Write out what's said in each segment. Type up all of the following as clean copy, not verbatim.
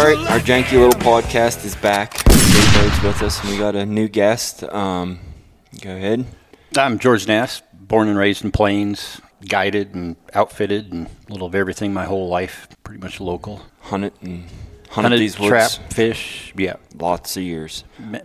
right, our janky little podcast is back. Dave Bird's with us, and we got a new guest. Go ahead. I'm George Nass, born and raised in Plains, guided and outfitted, and a little of everything my whole life. Pretty much local. Hunted these woods. Trap, fish, yeah. Lots of years.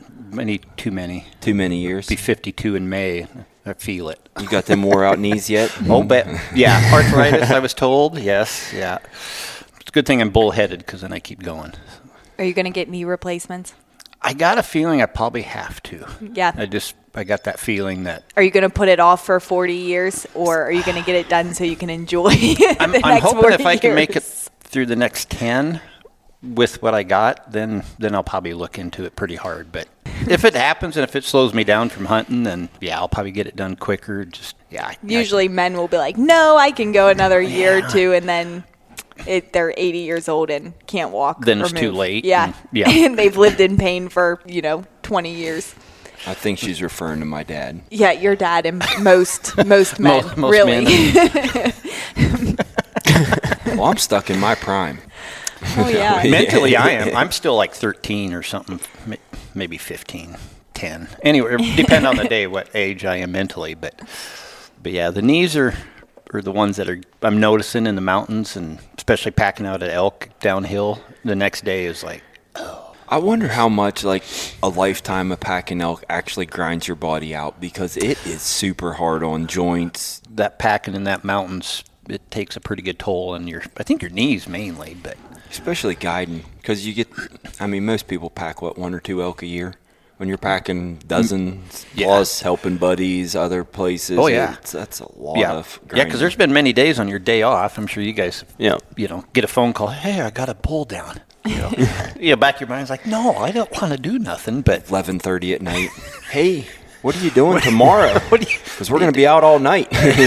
Too many. Too many years. Be 52 in May. I feel it. You got them wore out knees yet? Oh, bet. Yeah, arthritis, I was told. Yes, yeah. It's a good thing I'm bullheaded because then I keep going. Are you going to get knee replacements? I got a feeling I probably have to. Yeah. I got that feeling that. Are you going to put it off for 40 years, or are you going to get it done so you can enjoy the I'm next hoping 40 if I can years? make it through the next 10 with what I got, then I'll probably look into it pretty hard. But if it happens and if it slows me down from hunting, then yeah, I'll probably get it done quicker. Usually men will be like, no, I can go another year or two, and then they're 80 years old and can't walk. Then or it's move. too late. Yeah. And they've lived in pain for, 20 years. I think she's referring to my dad. Yeah, your dad and most men, most really. men. Well, I'm stuck in my prime. Oh, yeah. Mentally, I am. I'm still like 13 or something, maybe 15, 10. Anyway, depend on the day what age I am mentally. But yeah, the knees are the ones that I'm noticing in the mountains, and especially packing out at elk downhill. The next day is like, I wonder how much like a lifetime of packing elk actually grinds your body out, because it is super hard on joints. that packing in that mountains, it takes a pretty good toll on I think your knees mainly, but Especially guiding, because most people pack, 1 or 2 elk a year. When you're packing dozens plus, helping buddies, other places. Oh, yeah. That's a lot of grinding. Yeah, because there's been many days on your day off. I'm sure you guys, get a phone call. Hey, I got a bull down. Back of your mind's like, no, I don't want to do nothing. But 11:30 at night. Hey, what are you doing tomorrow? Because we're going to be out all night.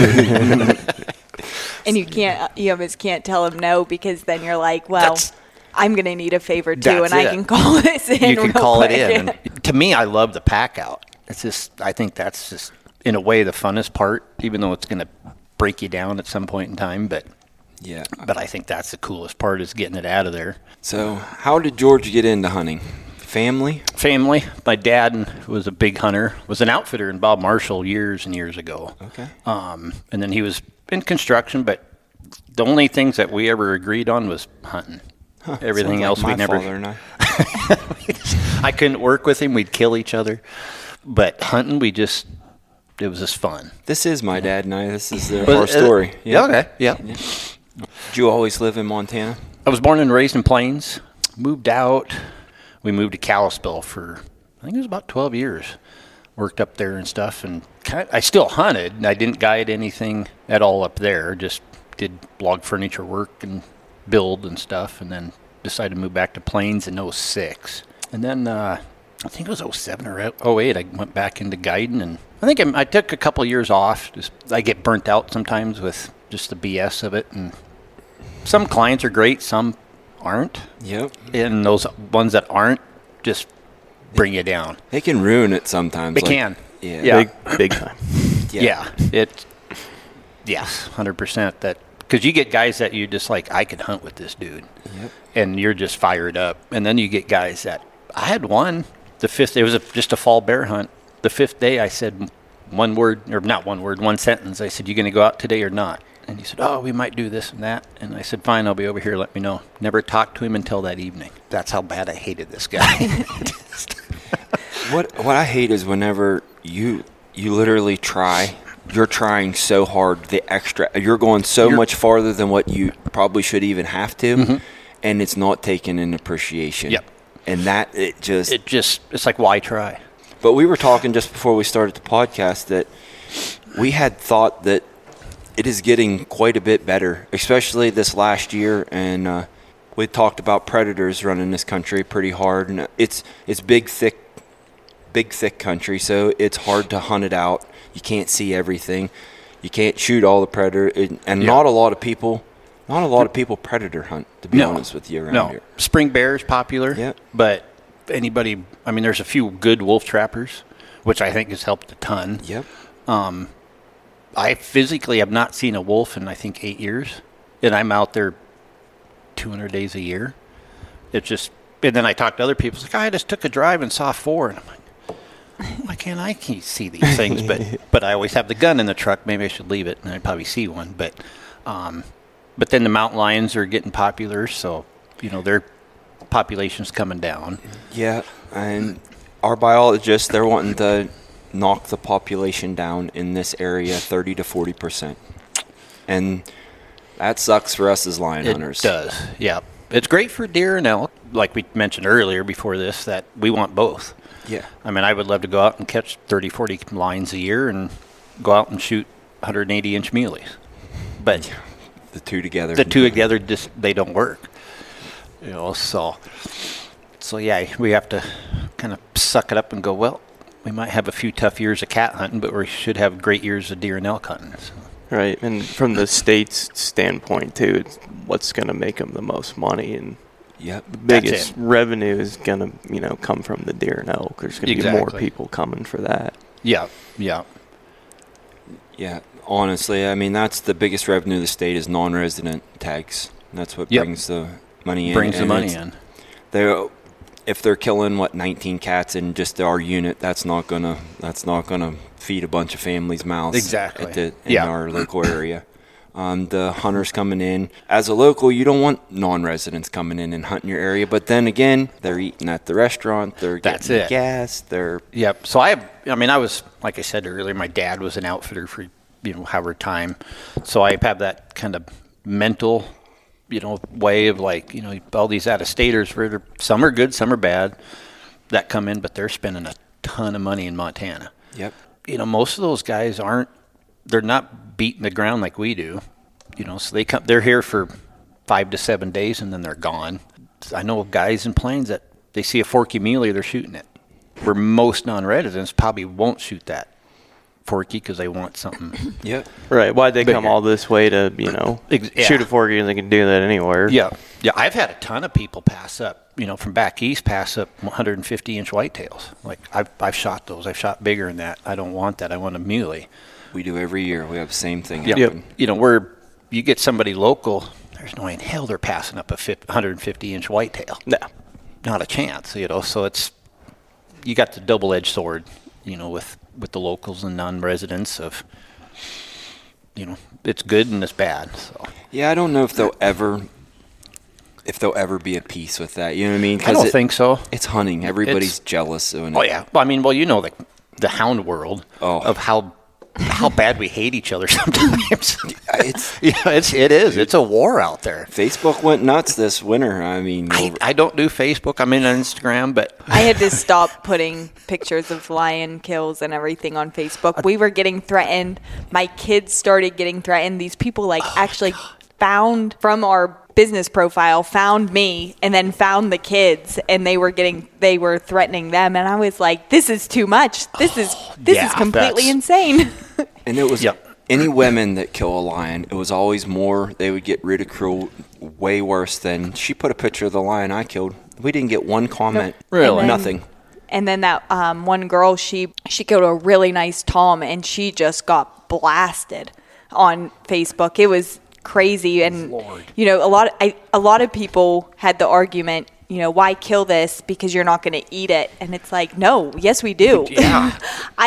And you almost can't tell them no, because then you're like, well, I'm going to need a favor too, and I can call this in. You can call it in. Yeah. And to me, I love the pack out. I think that's just, in a way, the funnest part, even though it's going to break you down at some point in time. But Yeah. But I think that's the coolest part, is getting it out of there. So how did George get into hunting? Family? My dad was a big hunter, was an outfitter in Bob Marshall years and years ago. Okay. And then he was in construction, but the only things that we ever agreed on was hunting. Everything else we never. Father and I. I couldn't work with him. We'd kill each other. But hunting, it was just fun. This is my dad and I. This is our story. Yeah. Okay. Yeah. Did you always live in Montana? I was born and raised in Plains. Moved out. We moved to Kalispell for, I think it was about 12 years. Worked up there and stuff. And I still hunted. I didn't guide anything at all up there. Just did log furniture work and build and stuff. And then decided to move back to Plains in 06. And then I think it was 07 or 08, I went back into guiding. And I think I took a couple years off. I get burnt out sometimes with just the BS of it. And some clients are great, some aren't. Yep. And those ones that aren't just bring you down. They can ruin it sometimes. They can. Yeah. Big time. Yeah. Yes, 100%. That, because you get guys that you just like, I could hunt with this dude. Yep. And you're just fired up. And then you get guys that, I had one, the fifth, it was just a fall bear hunt. The 5th day I said one sentence. I said, you going to go out today or not? And he said, oh, we might do this and that. And I said, fine, I'll be over here. Let me know. Never talked to him until that evening. That's how bad I hated this guy. What I hate is whenever you literally try. You're trying so hard, you're going so much farther than what you probably should even have to, and it's not taken in appreciation. Yep. And that, it's like, why try? But we were talking just before we started the podcast that we had thought that it is getting quite a bit better, especially this last year. And we talked about predators running this country pretty hard, and it's big, thick country, so it's hard to hunt it out. You can't see everything. You can't shoot all the predator, and not a lot of people predator hunt, to be honest with you, around here. Spring bear is popular. Yep. But there's a few good wolf trappers, which I think has helped a ton. Yep. I physically have not seen a wolf in, I think, 8 years, and I'm out there 200 days a year. It's just, and then I talked to other people. It's like, I just took a drive and saw 4. And I'm like, why can't I see these things? But I always have the gun in the truck. Maybe I should leave it, and I'd probably see one. But then the mountain lions are getting popular, so their population's coming down. Yeah, and our biologists, they're wanting to knock the population down in this area 30 to 40%, and that sucks for us as lion hunters. It does. Yeah, it's great for deer and elk, like we mentioned earlier before this, that we want both. Yeah. I mean, I would love to go out and catch 30, 40 lions a year and go out and shoot 180-inch muleys. But the two together just, they don't work. So yeah, we have to kind of suck it up and go, well, we might have a few tough years of cat hunting, but we should have great years of deer and elk hunting. So. Right, and from the state's standpoint, too, it's what's going to make them the most money, and yep. the biggest revenue is going to, come from the deer and elk. There's going to be more people coming for that. Yeah. Honestly, I mean, that's the biggest revenue of the state is non-resident tags. That's what brings the money in. If they're killing 19 cats in just our unit, that's not gonna feed a bunch of families' mouths. Exactly. In our local area. The hunters coming in. As a local, you don't want non-residents coming in and hunting your area. But then again, they're eating at the restaurant. They're getting gas. Yep. So I was, like I said earlier, my dad was an outfitter for however time. So I have that kind of mental, way of like, all these out-of-staters. Some are good, some are bad that come in, but they're spending a ton of money in Montana. Yep. Most of those guys they're not beating the ground like we do, so they're here for 5 to 7 days and then they're gone. I know guys in Plains that they see a forky muley, they're shooting it, where most non-residents probably won't shoot that forky because they want something. Yep. Right. Why'd they come all this way to, shoot a forky and they can do that anywhere? Yeah. Yeah. I've had a ton of people pass up, from back east, pass up 150-inch whitetails. Like I've shot those. I've shot bigger than that. I don't want that. I want a muley. We do every year. We have the same thing happen. Where you get somebody local, there's no way in hell they're passing up a 150-inch whitetail. No. Not a chance, So you got the double-edged sword, with the locals and non-residents of, it's good and it's bad. So. Yeah, I don't know if they'll ever be at peace with that. You know what I mean? I don't think so. It's hunting. Everybody's jealous of it. Oh yeah. Well, I mean, the hound world of how bad we hate each other sometimes. It is. It's a war out there. Facebook went nuts this winter. I mean, I don't do Facebook. I'm in on Instagram, but I had to stop putting pictures of lion kills and everything on Facebook. We were getting threatened. My kids started getting threatened. These people actually found from our business profile, found me, and then found the kids, and they were threatening them, and I was like, this is too much. This is completely insane. And it was any women that kill a lion, it was always more, they would get ridiculed way worse than, she put a picture of the lion I killed. We didn't get one comment. Nope. Really? Nothing. And then that one girl, she killed a really nice tom, and she just got blasted on Facebook. It was crazy. And Lord. A lot of people had the argument, why kill this because you're not going to eat it? And it's like, no, yes we do. Yeah.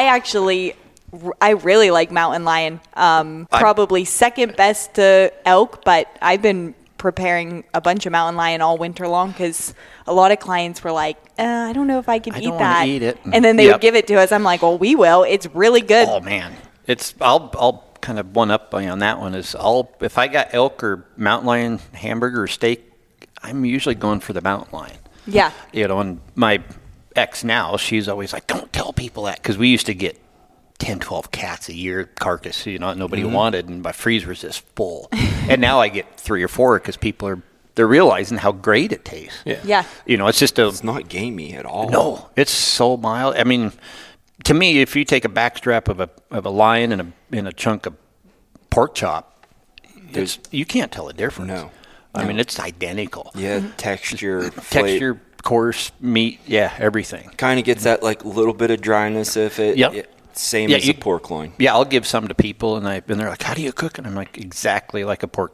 I really like mountain lion. Probably second best to elk, but I've been preparing a bunch of mountain lion all winter long because a lot of clients were like, I don't know if I can eat that. Eat it. And then they would give it to us. I'm like, well, we will. It's really good. Oh man, I'll kind of one up on that one. If I got elk or mountain lion hamburger or steak, I'm usually going for the mountain lion. Yeah. And my ex now, she's always like, don't tell people that, because we used to get 10, 12 cats a year carcass, nobody wanted, and my freezer was just full. And now I get 3 or 4 because people they're realizing how great it tastes. Yeah. It's not gamey at all. No, it's so mild. I mean, to me, if you take a backstrap of a lion and a chunk of pork chop, you can't tell the difference. No. I mean, it's identical. Yeah, texture, coarse meat, everything. Kind of gets that little bit of dryness if it. Same as a pork loin. Yeah, I'll give some to people, and they're like, "How do you cook it?" I'm like, exactly like a pork chop.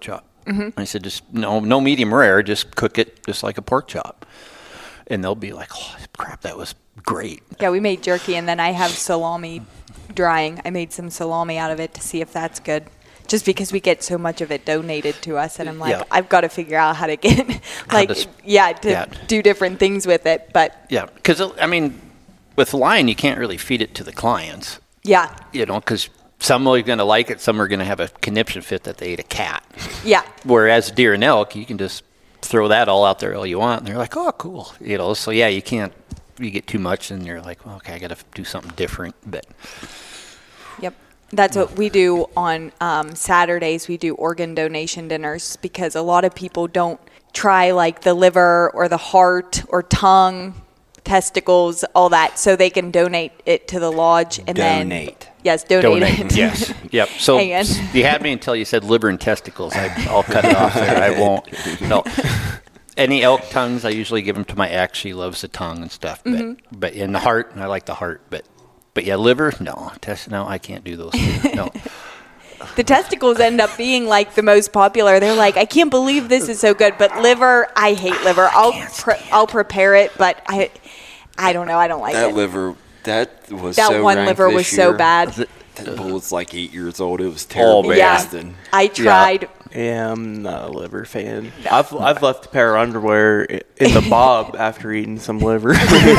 Mm-hmm. I said, just no medium rare, just cook it just like a pork chop. And they'll be like, oh, crap, that was great. Yeah, we made jerky, and then I have salami drying. I made some salami out of it to see if that's good. Just because we get so much of it donated to us, and I'm like, I've got to figure out how to get, do different things with it. But yeah, because I mean, with lion, you can't really feed it to the clients. Yeah, because some are going to like it, some are going to have a conniption fit that they ate a cat. Yeah. Whereas deer and elk, you can just throw that all out there all you want, and they're like, oh, cool. So yeah, you can't. You get too much, and you're like, well, okay, I got to do something different. But yep. That's what we do on Saturdays. We do organ donation dinners because a lot of people don't try like the liver or the heart or tongue, testicles, all that, so they can donate it to the lodge and donate. Yes, donate it. Yes. Yep. So you had me until you said liver and testicles. I'll cut it off there. I won't. No. Any elk tongues, I usually give them to my ex. She loves the tongue and stuff. But in the heart, I like the heart. But yeah, liver, no. No, I can't do those. No. The testicles end up being like the most popular. They're like, I can't believe this is so good. But liver, I hate liver. I'll prepare it, but I don't know. I don't like that it. Liver, that was that so one rank liver this was year. so bad. That bull was like 8 years old. It was terrible. Yeah, I tried. Yeah, I'm not a liver fan. I've left a pair of underwear in the bob after eating some liver.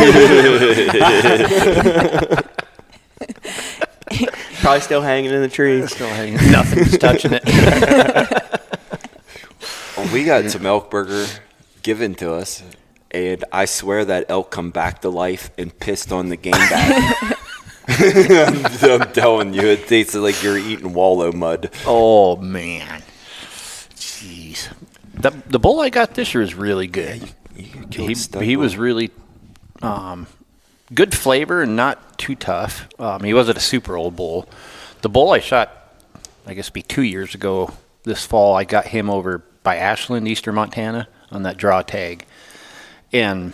Probably still hanging in the tree. Still hanging. Nothing's touching it. Well, we got some elk burger given to us, and I swear that elk come back to life and pissed on the game bag. I'm telling you, it tastes like you're eating wallow mud. Oh, man. Jeez. The bull I got this year is really good. He was really good flavor and not too tough. He wasn't a super old bull. The bull I shot, I guess, 2 years ago this fall, I got him over by Ashland, eastern Montana, on that draw tag. And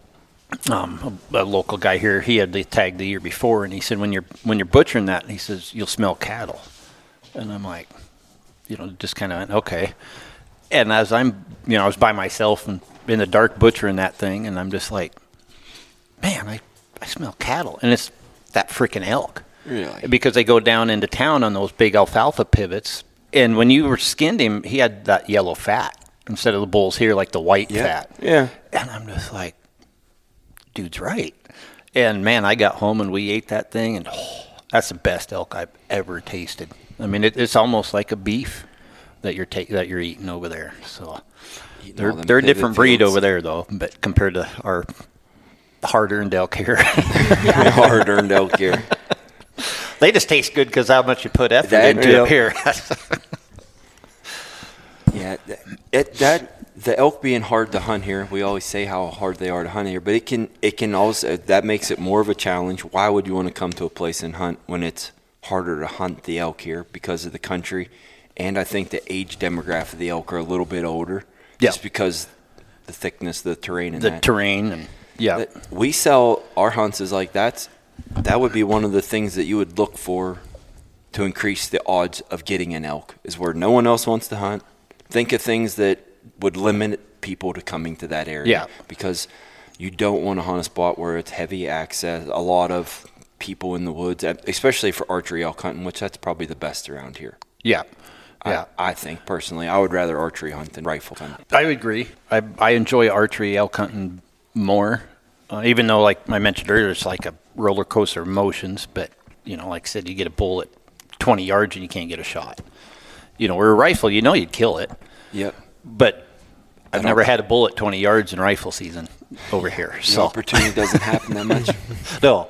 a local guy here, he had the tag the year before, and he said, when you're butchering that, he says, you'll smell cattle. And I'm like, just kind of, okay. And as I was by myself and in the dark butchering that thing, and I'm just like, man, I smell cattle. And it's that freaking elk. Really? Because they go down into town on those big alfalfa pivots. And when you were skinned him, he had that yellow fat instead of the bulls here, like the white fat. Yeah. And I'm just like, dude's right. And man, I got home and we ate that thing, and that's the best elk I've ever tasted. I mean, it's almost like a beef that you're eating over there. So they're a different breed over there, though, but compared to our hard-earned elk here. Hard-earned elk here. They just taste good because how much you put effort into it here. Yeah, the elk being hard to hunt here, we always say how hard they are to hunt here, but it can also, that makes it more of a challenge. Why would you want to come to a place and hunt when it's harder to hunt the elk here because of the country? And I think the age demographic of the elk are a little bit older, just because the thickness of the terrain and terrain and we sell our hunts as like that would be one of the things that you would look for to increase the odds of getting an elk, is where no one else wants to hunt. Think of things that would limit people to coming to that area, because you don't want to hunt a spot where it's heavy access, a lot of people in the woods, especially for archery elk hunting, which that's probably the best around here. I think personally, I would rather archery hunt than rifle hunt. I would agree. I enjoy archery elk hunting more, even though, like I mentioned earlier, it's like a roller coaster of emotions. But like I said, you get a bull at 20 yards and you can't get a shot. Where a rifle, you'd kill it. Yep. But I've never had a bull at 20 yards in rifle season over here. The opportunity doesn't happen that much. No.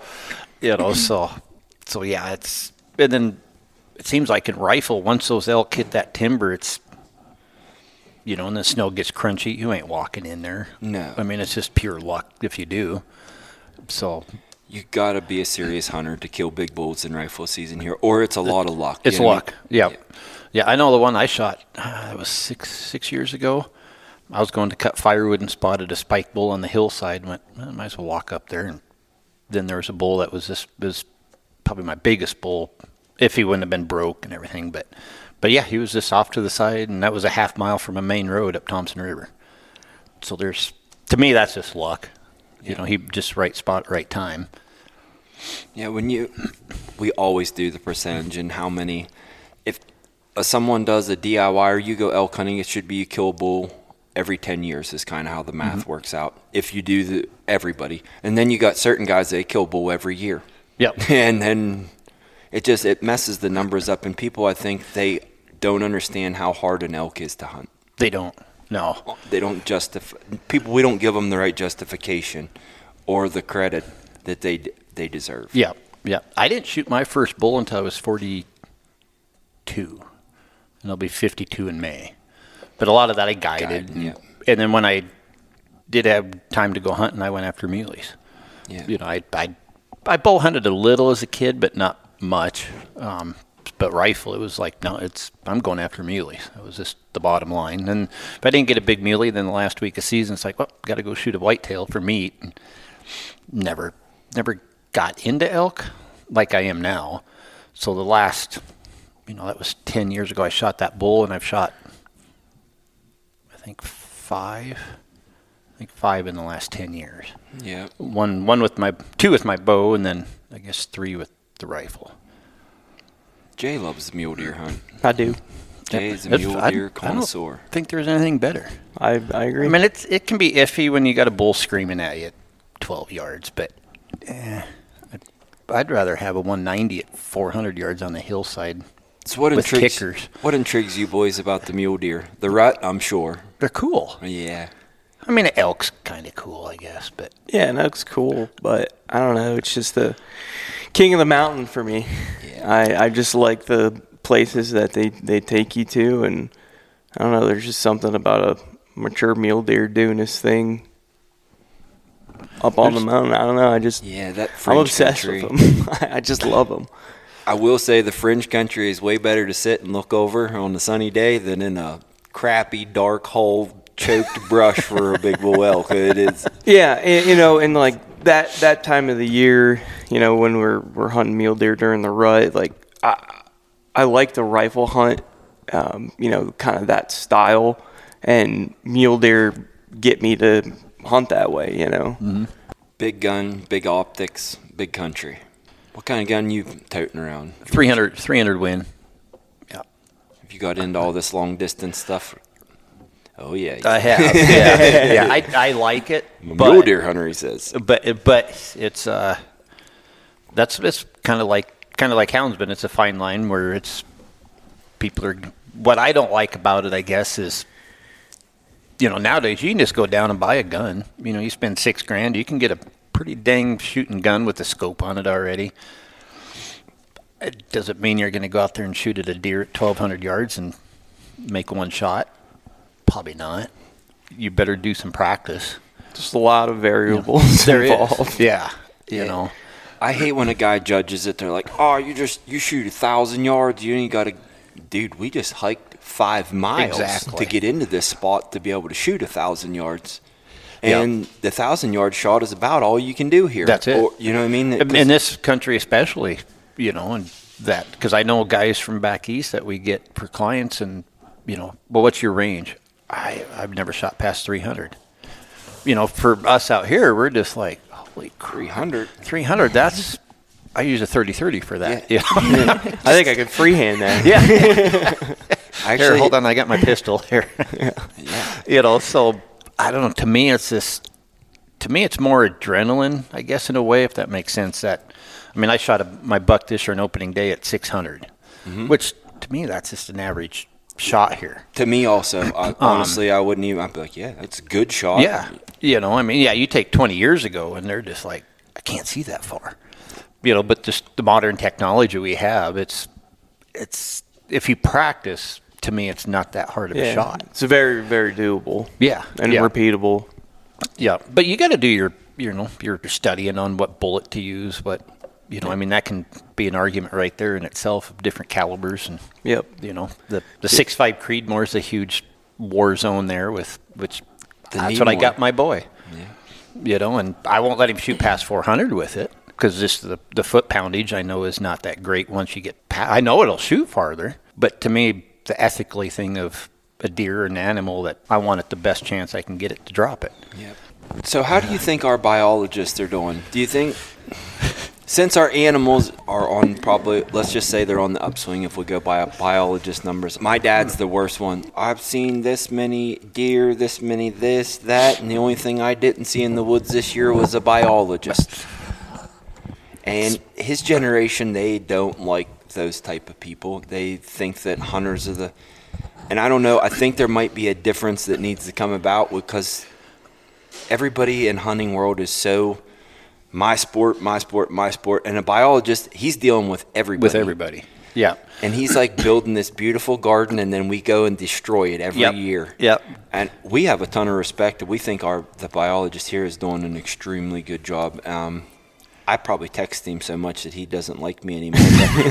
So yeah, and then it seems like in rifle, once those elk hit that timber, it's, and the snow gets crunchy, you ain't walking in there. No. I mean, it's just pure luck if you do. So you got to be a serious hunter to kill big bulls in rifle season here, or it's a lot of luck. It's luck. Yeah. Yeah, I know the one I shot, it was six years ago. I was going to cut firewood and spotted a spike bull on the hillside and went, I might as well walk up there. And then there was a bull that was probably my biggest bull, if he wouldn't have been broke and everything. But But yeah, he was just off to the side, and that was a half mile from a main road up Thompson River. So to me, that's just luck. You know, he just right spot, right time. Yeah, we always do the percentage and how many. If someone does a DIY or you go elk hunting, it should be you kill a bull every 10 years is kind of how the math works out. If you do everybody. And then you got certain guys that kill a bull every year. Yep. And then it messes the numbers up, and people, I think, they don't understand how hard an elk is to hunt. They don't. No. They don't we don't give them the right justification or the credit that they deserve. Yeah. Yeah. I didn't shoot my first bull until I was 42. And I'll be 52 in May. But a lot of that I guided. And then when I did have time to go hunting, I went after muleys. Yeah. You know, I bow hunted a little as a kid, but not much. But rifle, it was like, no, I'm going after muleys. That was just the bottom line. And if I didn't get a big muley, then the last week of season, it's like, well, got to go shoot a whitetail for meat. And never got into elk like I am now. So the last, that was 10 years ago, I shot that bull, and I've shot, I think five in the last 10 years. Yeah. Two with my bow, and then I guess 3 with the rifle. Jay loves the mule deer hunt. I do. Jay's a mule deer connoisseur. I don't think there's anything better. I agree. I mean, it can be iffy when you got a bull screaming at you at 12 yards, but I'd rather have a 190 at 400 yards on the hillside. So what with intrigues kickers. What intrigues you boys about the mule deer? The rut, I'm sure. They're cool. Yeah. I mean, an elk's kind of cool, I guess, but yeah, an elk's cool, but I don't know. It's just the king of the mountain for me. Yeah. I just like the places that they take you to, and I don't know. There's just something about a mature mule deer doing his thing up on the mountain. I don't know. I'm obsessed with them. I just love them. I will say the fringe country is way better to sit and look over on a sunny day than in a crappy, dark hole, choked brush for a big bull elk. It is. Yeah, and like that time of the year, when we're hunting mule deer during the rut, like I like the rifle hunt, kind of that style, and mule deer get me to hunt that way, Mm-hmm. Big gun, big optics, big country. What kind of gun you toting around? 300 win. Yeah. Have you got into all this long distance stuff? Oh yeah. I have. Yeah. I like it. I'm a mule deer hunter, he says. But it's kind of like houndsman. It's a fine line where people are. What I don't like about it, I guess, is nowadays you can just go down and buy a gun. You spend $6,000, you can get a pretty dang shooting gun with a scope on it already. Does it mean you're going to go out there and shoot at a deer at 1,200 yards and make one shot? Probably not. You better do some practice. Just a lot of variables involved. Yeah. I hate when a guy judges it. They're like, "Oh, you shoot 1,000 yards. You ain't got to." Dude, we just hiked 5 miles to get into this spot to be able to shoot 1,000 yards. And the 1,000-yard shot is about all you can do here. That's it. You know what I mean? In this country especially, and that, because I know guys from back east that we get for clients, and, well, what's your range? I've never shot past 300. For us out here, we're just like, holy crap. 300, that's, I use a 30-30 for that. Yeah. I think I could freehand that. Yeah. Actually, here, hold on, I got my pistol here. Yeah. So, I don't know. To me, it's more adrenaline, I guess, in a way, if that makes sense. I shot my buck this year on opening day at 600, which to me, that's just an average shot here. To me, also, honestly, I wouldn't even. I'd be like, yeah, that's a good shot. Yeah, you take 20 years ago, and they're just like, I can't see that far. But just the modern technology we have, it's if you practice. To me, it's not that hard of a shot. It's very, very doable. Yeah, and repeatable. Yeah, but you got to do your studying on what bullet to use. But that can be an argument right there in itself of different calibers. And the 6.5 Creedmoor is a huge war zone there that's what I got my boy. Yeah. And I won't let him shoot past 400 with it because just the foot poundage I know is not that great once you get past. I know it'll shoot farther, but to me, the ethically thing of a deer or an animal that I want it the best chance I can get it to drop it. Yep. So how do you think our biologists are doing? Do you think, since our animals are on probably, let's just say they're on the upswing if we go by biologist numbers. My dad's the worst one. I've seen this many deer, this many this, that, and the only thing I didn't see in the woods this year was a biologist. And his generation, they don't like those type of people. They think that hunters are the, and I don't know, I think there might be a difference that needs to come about because everybody in hunting world is so my sport, and a biologist, he's dealing with everybody. With everybody, yeah. And he's like building this beautiful garden, and then we go and destroy it every year. Yep. And we have a ton of respect. We think the biologist here is doing an extremely good job. I probably text him so much that he doesn't like me anymore.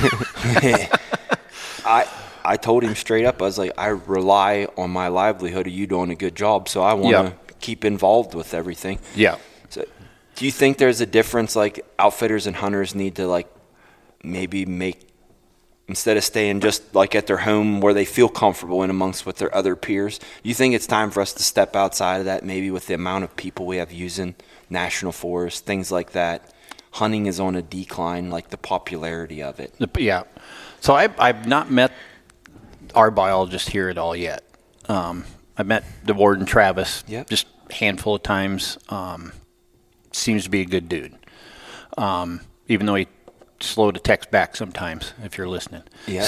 I told him straight up, I was like, I rely on my livelihood of you doing a good job, so I want to keep involved with everything. Yeah. So do you think there's a difference, like outfitters and hunters need to like maybe make, instead of staying just like at their home where they feel comfortable in amongst with their other peers, do you think it's time for us to step outside of that, maybe with the amount of people we have using national forests, things like that? Hunting is on a decline, like the popularity of it. Yeah. So I've not met our biologist here at all yet. I met the warden, Travis, just a handful of times. Seems to be a good dude. Even though he slow to text back sometimes, if you're listening. Yeah.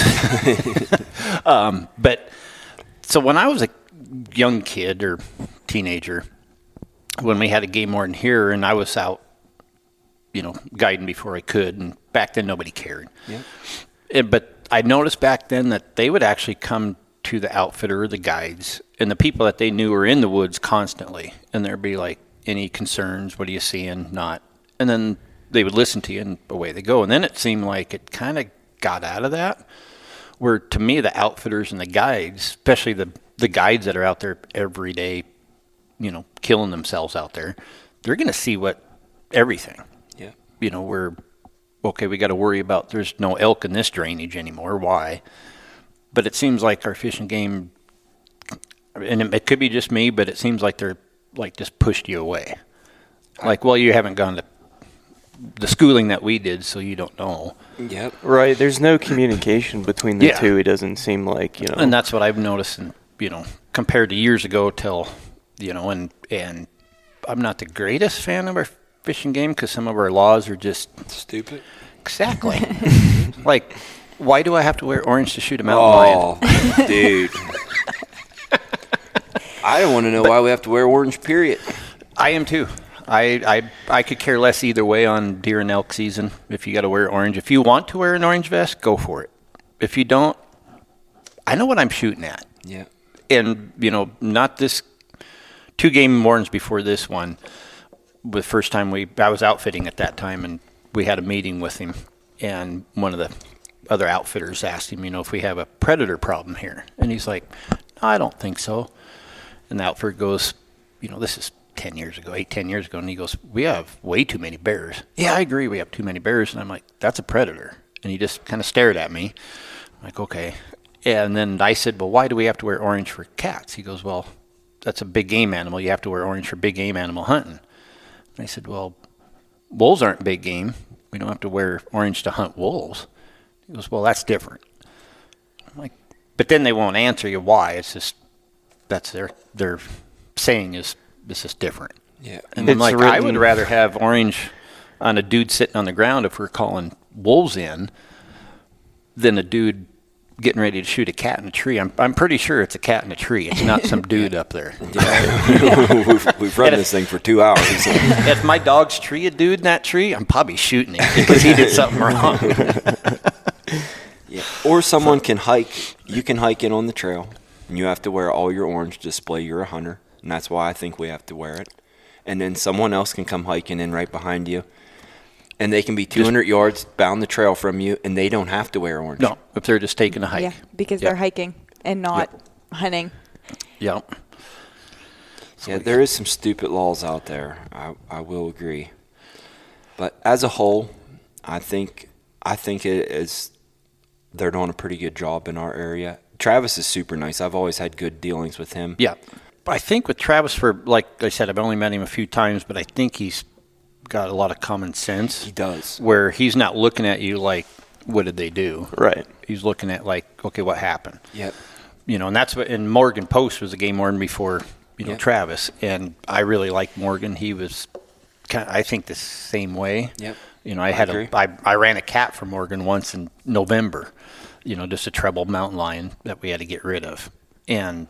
But so when I was a young kid or teenager, when we had a game warden here and I was out, guiding before I could, and back then nobody cared. Yeah. But I noticed back then that they would actually come to the outfitter or the guides and the people that they knew were in the woods constantly, and there'd be like, any concerns, what are you seeing, not, and then they would listen to you and away they go. And then it seemed like it kind of got out of that, where to me the outfitters and the guides, especially the guides that are out there every day, killing themselves out there, they're going to see everything. Yeah. We're okay, we got to worry about there's no elk in this drainage anymore. Why? But it seems like our Fish and Game, and it could be just me, but it seems like they're like just pushed you away. Like, well, you haven't gone to the schooling that we did, so you don't know. Yep. Right. There's no communication between the two. It doesn't seem like, And that's what I've noticed, and compared to years ago till, and I'm not the greatest fan of our Fish and Game because some of our laws are just stupid. Exactly. Like, why do I have to wear orange to shoot a mountain lion? Dude. I don't want to know why we have to wear orange, period. I am too. I could care less either way on deer and elk season if you got to wear orange. If you want to wear an orange vest, go for it. If you don't, I know what I'm shooting at. Yeah. And, not this 2 game wardens before this one. The first time I was outfitting at that time, and we had a meeting with him, and one of the other outfitters asked him, if we have a predator problem here. And he's like, no, I don't think so. And the outfitter goes, this is 10 years ago, 10 years ago. And he goes, we have way too many bears. Yeah, I agree. We have too many bears. And I'm like, that's a predator. And he just kind of stared at me. I'm like, okay. And then I said, well, why do we have to wear orange for cats? He goes, well, that's a big game animal. You have to wear orange for big game animal hunting. And I said, well, wolves aren't big game. We don't have to wear orange to hunt wolves. He goes, well, that's different. I'm like, but then they won't answer you why. It's just, that's their saying is, this is different. Yeah. And I'm like, I would rather have orange on a dude sitting on the ground if we're calling wolves in than a dude getting ready to shoot a cat in a tree. I'm pretty sure it's a cat in a tree. It's not some dude up there. Yeah. We've run this thing for 2 hours. So. If my dog's tree a dude in that tree, I'm probably shooting him because he did something wrong. Yeah. Or someone can hike. You can hike in on the trail, and you have to wear all your orange to display you're a hunter, and that's why I think we have to wear it. And then someone else can come hiking in right behind you, and they can be 200 yards down the trail from you, and they don't have to wear orange. No, if they're just taking a hike. Yeah, because they're hiking and not hunting. Yep. Yeah, there is some stupid laws out there. I will agree. But as a whole, I think it is, they're doing a pretty good job in our area. Travis is super nice. I've always had good dealings with him. Yeah. I think with Travis, like I said, I've only met him a few times, but I think he's got a lot of common sense. He does. Where he's not looking at you like, what did they do? Right. He's looking at like, okay, what happened? Yep. And that's what, and Morgan Post was a game warden before, Yep. Travis. And I really liked Morgan. He was kind of, I think, the same way. Yep. I ran a cat for Morgan once in November, just a treble mountain lion that we had to get rid of. And,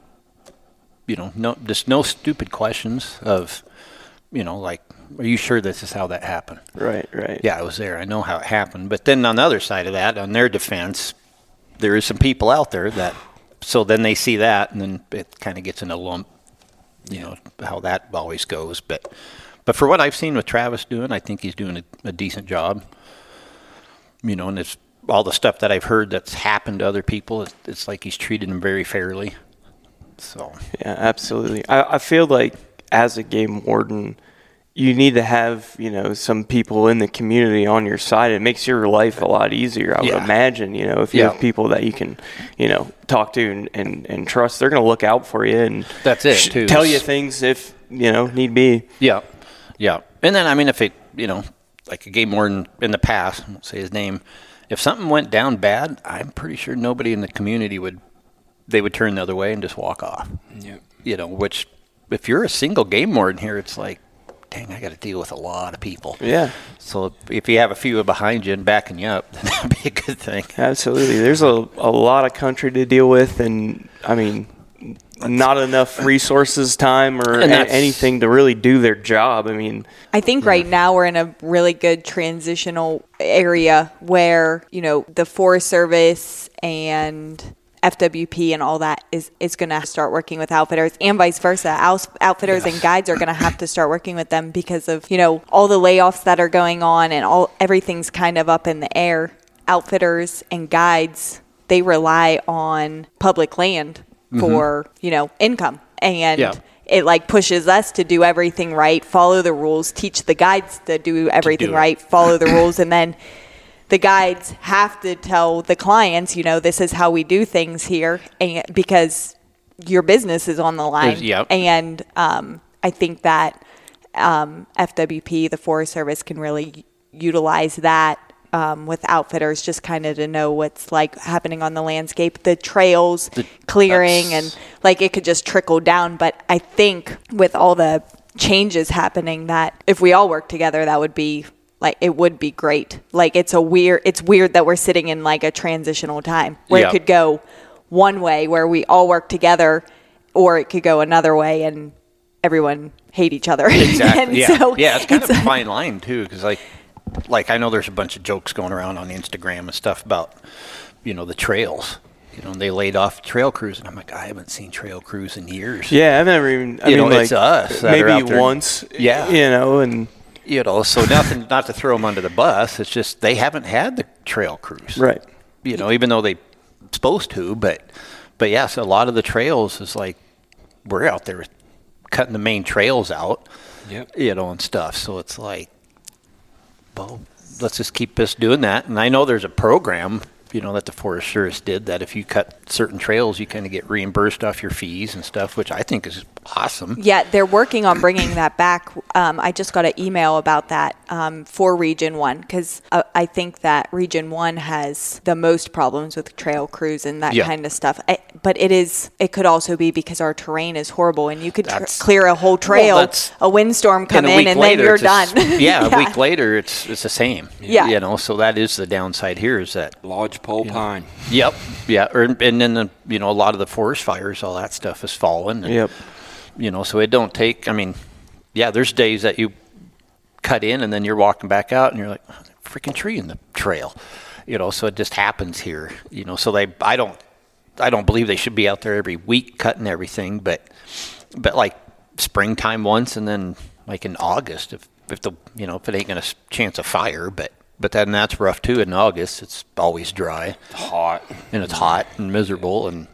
no stupid questions of, like, are you sure this is how that happened? Right. Yeah, I was there. I know how it happened. But then on the other side of that, on their defense, there is some people out there that, so then they see that, and then it kind of gets in a lump, how that always goes. But for what I've seen with Travis doing, I think he's doing a decent job. And it's all the stuff that I've heard that's happened to other people, it's like he's treated them very fairly. So yeah, absolutely. I feel like as a game warden, you need to have, some people in the community on your side. It makes your life a lot easier, I would imagine, if you have people that you can, talk to and trust, they're going to look out for you and that's it too. Tell you things if, need be. Yeah. Yeah. And then, I mean, if it, like a game warden in the past, I won't say his name, if something went down bad, I'm pretty sure nobody in the community would turn the other way and just walk off. Yep. Which if you're a single game warden here, it's like, dang, I got to deal with a lot of people. Yeah. So if you have a few behind you and backing you up, then that'd be a good thing. Absolutely. There's a lot of country to deal with, and I mean, not enough resources, time, or anything to really do their job. I mean, I think right now we're in a really good transitional area where, the Forest Service and FWP and all that is going to start working with outfitters, and vice versa. Outfitters and guides are going to have to start working with them because of, all the layoffs that are going on and everything's kind of up in the air. Outfitters and guides, they rely on public land for, income. And it like pushes us to do everything right, follow the rules, teach the guides to do everything right, follow the rules, and then the guides have to tell the clients, this is how we do things here, and because your business is on the line. Yep. And I think that FWP, the Forest Service, can really utilize that with outfitters, just kind of to know what's like happening on the landscape, the trails, clearing, and like it could just trickle down. But I think with all the changes happening, that if we all work together, that would be like, it would be great. Like it's weird that we're sitting in like a transitional time where it could go one way where we all work together, or it could go another way and everyone hate each other. Exactly. And so it's kind of a fine line too, because like I know there's a bunch of jokes going around on Instagram and stuff about, the trails. They laid off trail crews, and I'm like, I haven't seen trail crews in years. Yeah, I've never even. I mean, it's us. Maybe once. Yeah. And. So nothing, not to throw them under the bus. It's just they haven't had the trail crews. Right. Even though they're supposed to, but yes, a lot of the trails is like we're out there cutting the main trails out. Yep. And stuff. So it's like, well, let's just keep us doing that. And I know there's a program, that the Forest Service did, that if you cut certain trails, you kind of get reimbursed off your fees and stuff, which I think is awesome. Yeah, they're working on bringing that back. I just got an email about that for Region 1, because I think that Region 1 has the most problems with trail crews and that kind of stuff. But it could also be because our terrain is horrible, and you could clear a whole trail, a windstorm come in, and then you're done. A week later, it's the same. Yeah. So that is the downside here, is that Lodgepole pine. Yep. Yeah. And then a lot of the forest fires, all that stuff is falling. And, so it don't take. I mean, there's days that you cut in and then you're walking back out and you're like, oh, freaking tree in the trail. So it just happens here. So I don't believe they should be out there every week cutting everything, but like springtime once, and then like in August if it ain't gonna chance a fire, but then that's rough too. In August, it's always dry, hot, and it's hot and miserable. And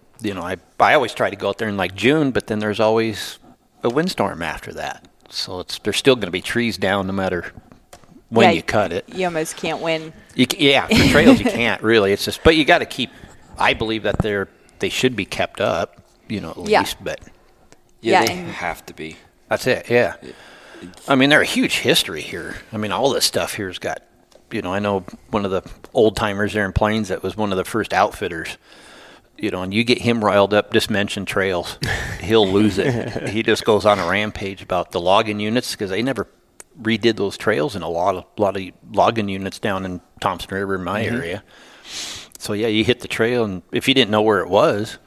I always try to go out there in like June, but then there's always a windstorm after that. So there's still going to be trees down no matter when you cut it. You almost can't win. For trails you can't really. It's just, but you got to keep. I believe that they should be kept up, at Yeah. least. But Yeah, Yeah, they and- have to be. that's it. Yeah. I mean, they're a huge history here. I mean, all this stuff here's got, I know one of the old timers there in Plains that was one of the first outfitters, and you get him riled up, just mention trails, he'll lose it. He just goes on a rampage about the logging units because they never redid those trails in a lot of logging units down in Thompson River in my area. So yeah, you hit the trail, and if you didn't know where it was,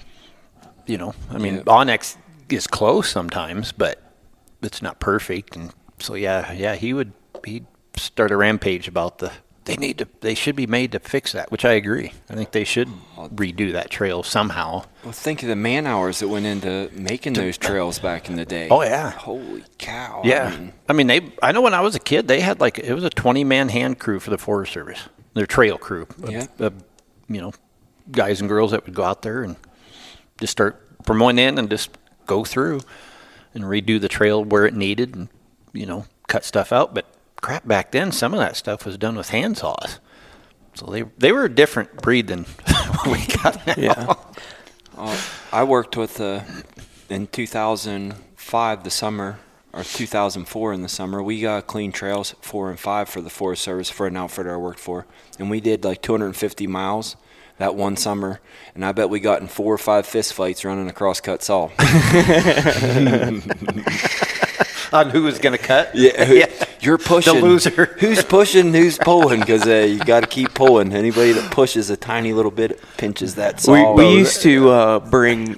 Onyx is close sometimes, but it's not perfect. And so he'd start a rampage about they should be made to fix that, which I agree. I think they should redo that trail somehow. Well, think of the man hours that went into making those trails back in the day. Oh, yeah. Holy cow. Yeah. I know when I was a kid, they had it was a 20-man hand crew for the Forest Service, their trail crew. Yeah. Guys and girls that would go out there and just start from one end and just go through and redo the trail where it needed and, cut stuff out. But crap, back then, some of that stuff was done with hand saws. So they were a different breed than what we got now. Yeah. I worked with, in 2005, the summer, or 2004 in the summer, we got clean trails 4 and 5 for the Forest Service for an outfitter I worked for. And we did 250 miles that one summer. And I bet we got in 4 or 5 fist fights running a crosscut saw. On who was going to cut? Yeah, you're pushing. The loser. Who's pushing? Who's pulling? Because you got to keep pulling. Anybody that pushes a tiny little bit pinches that saw. We used to bring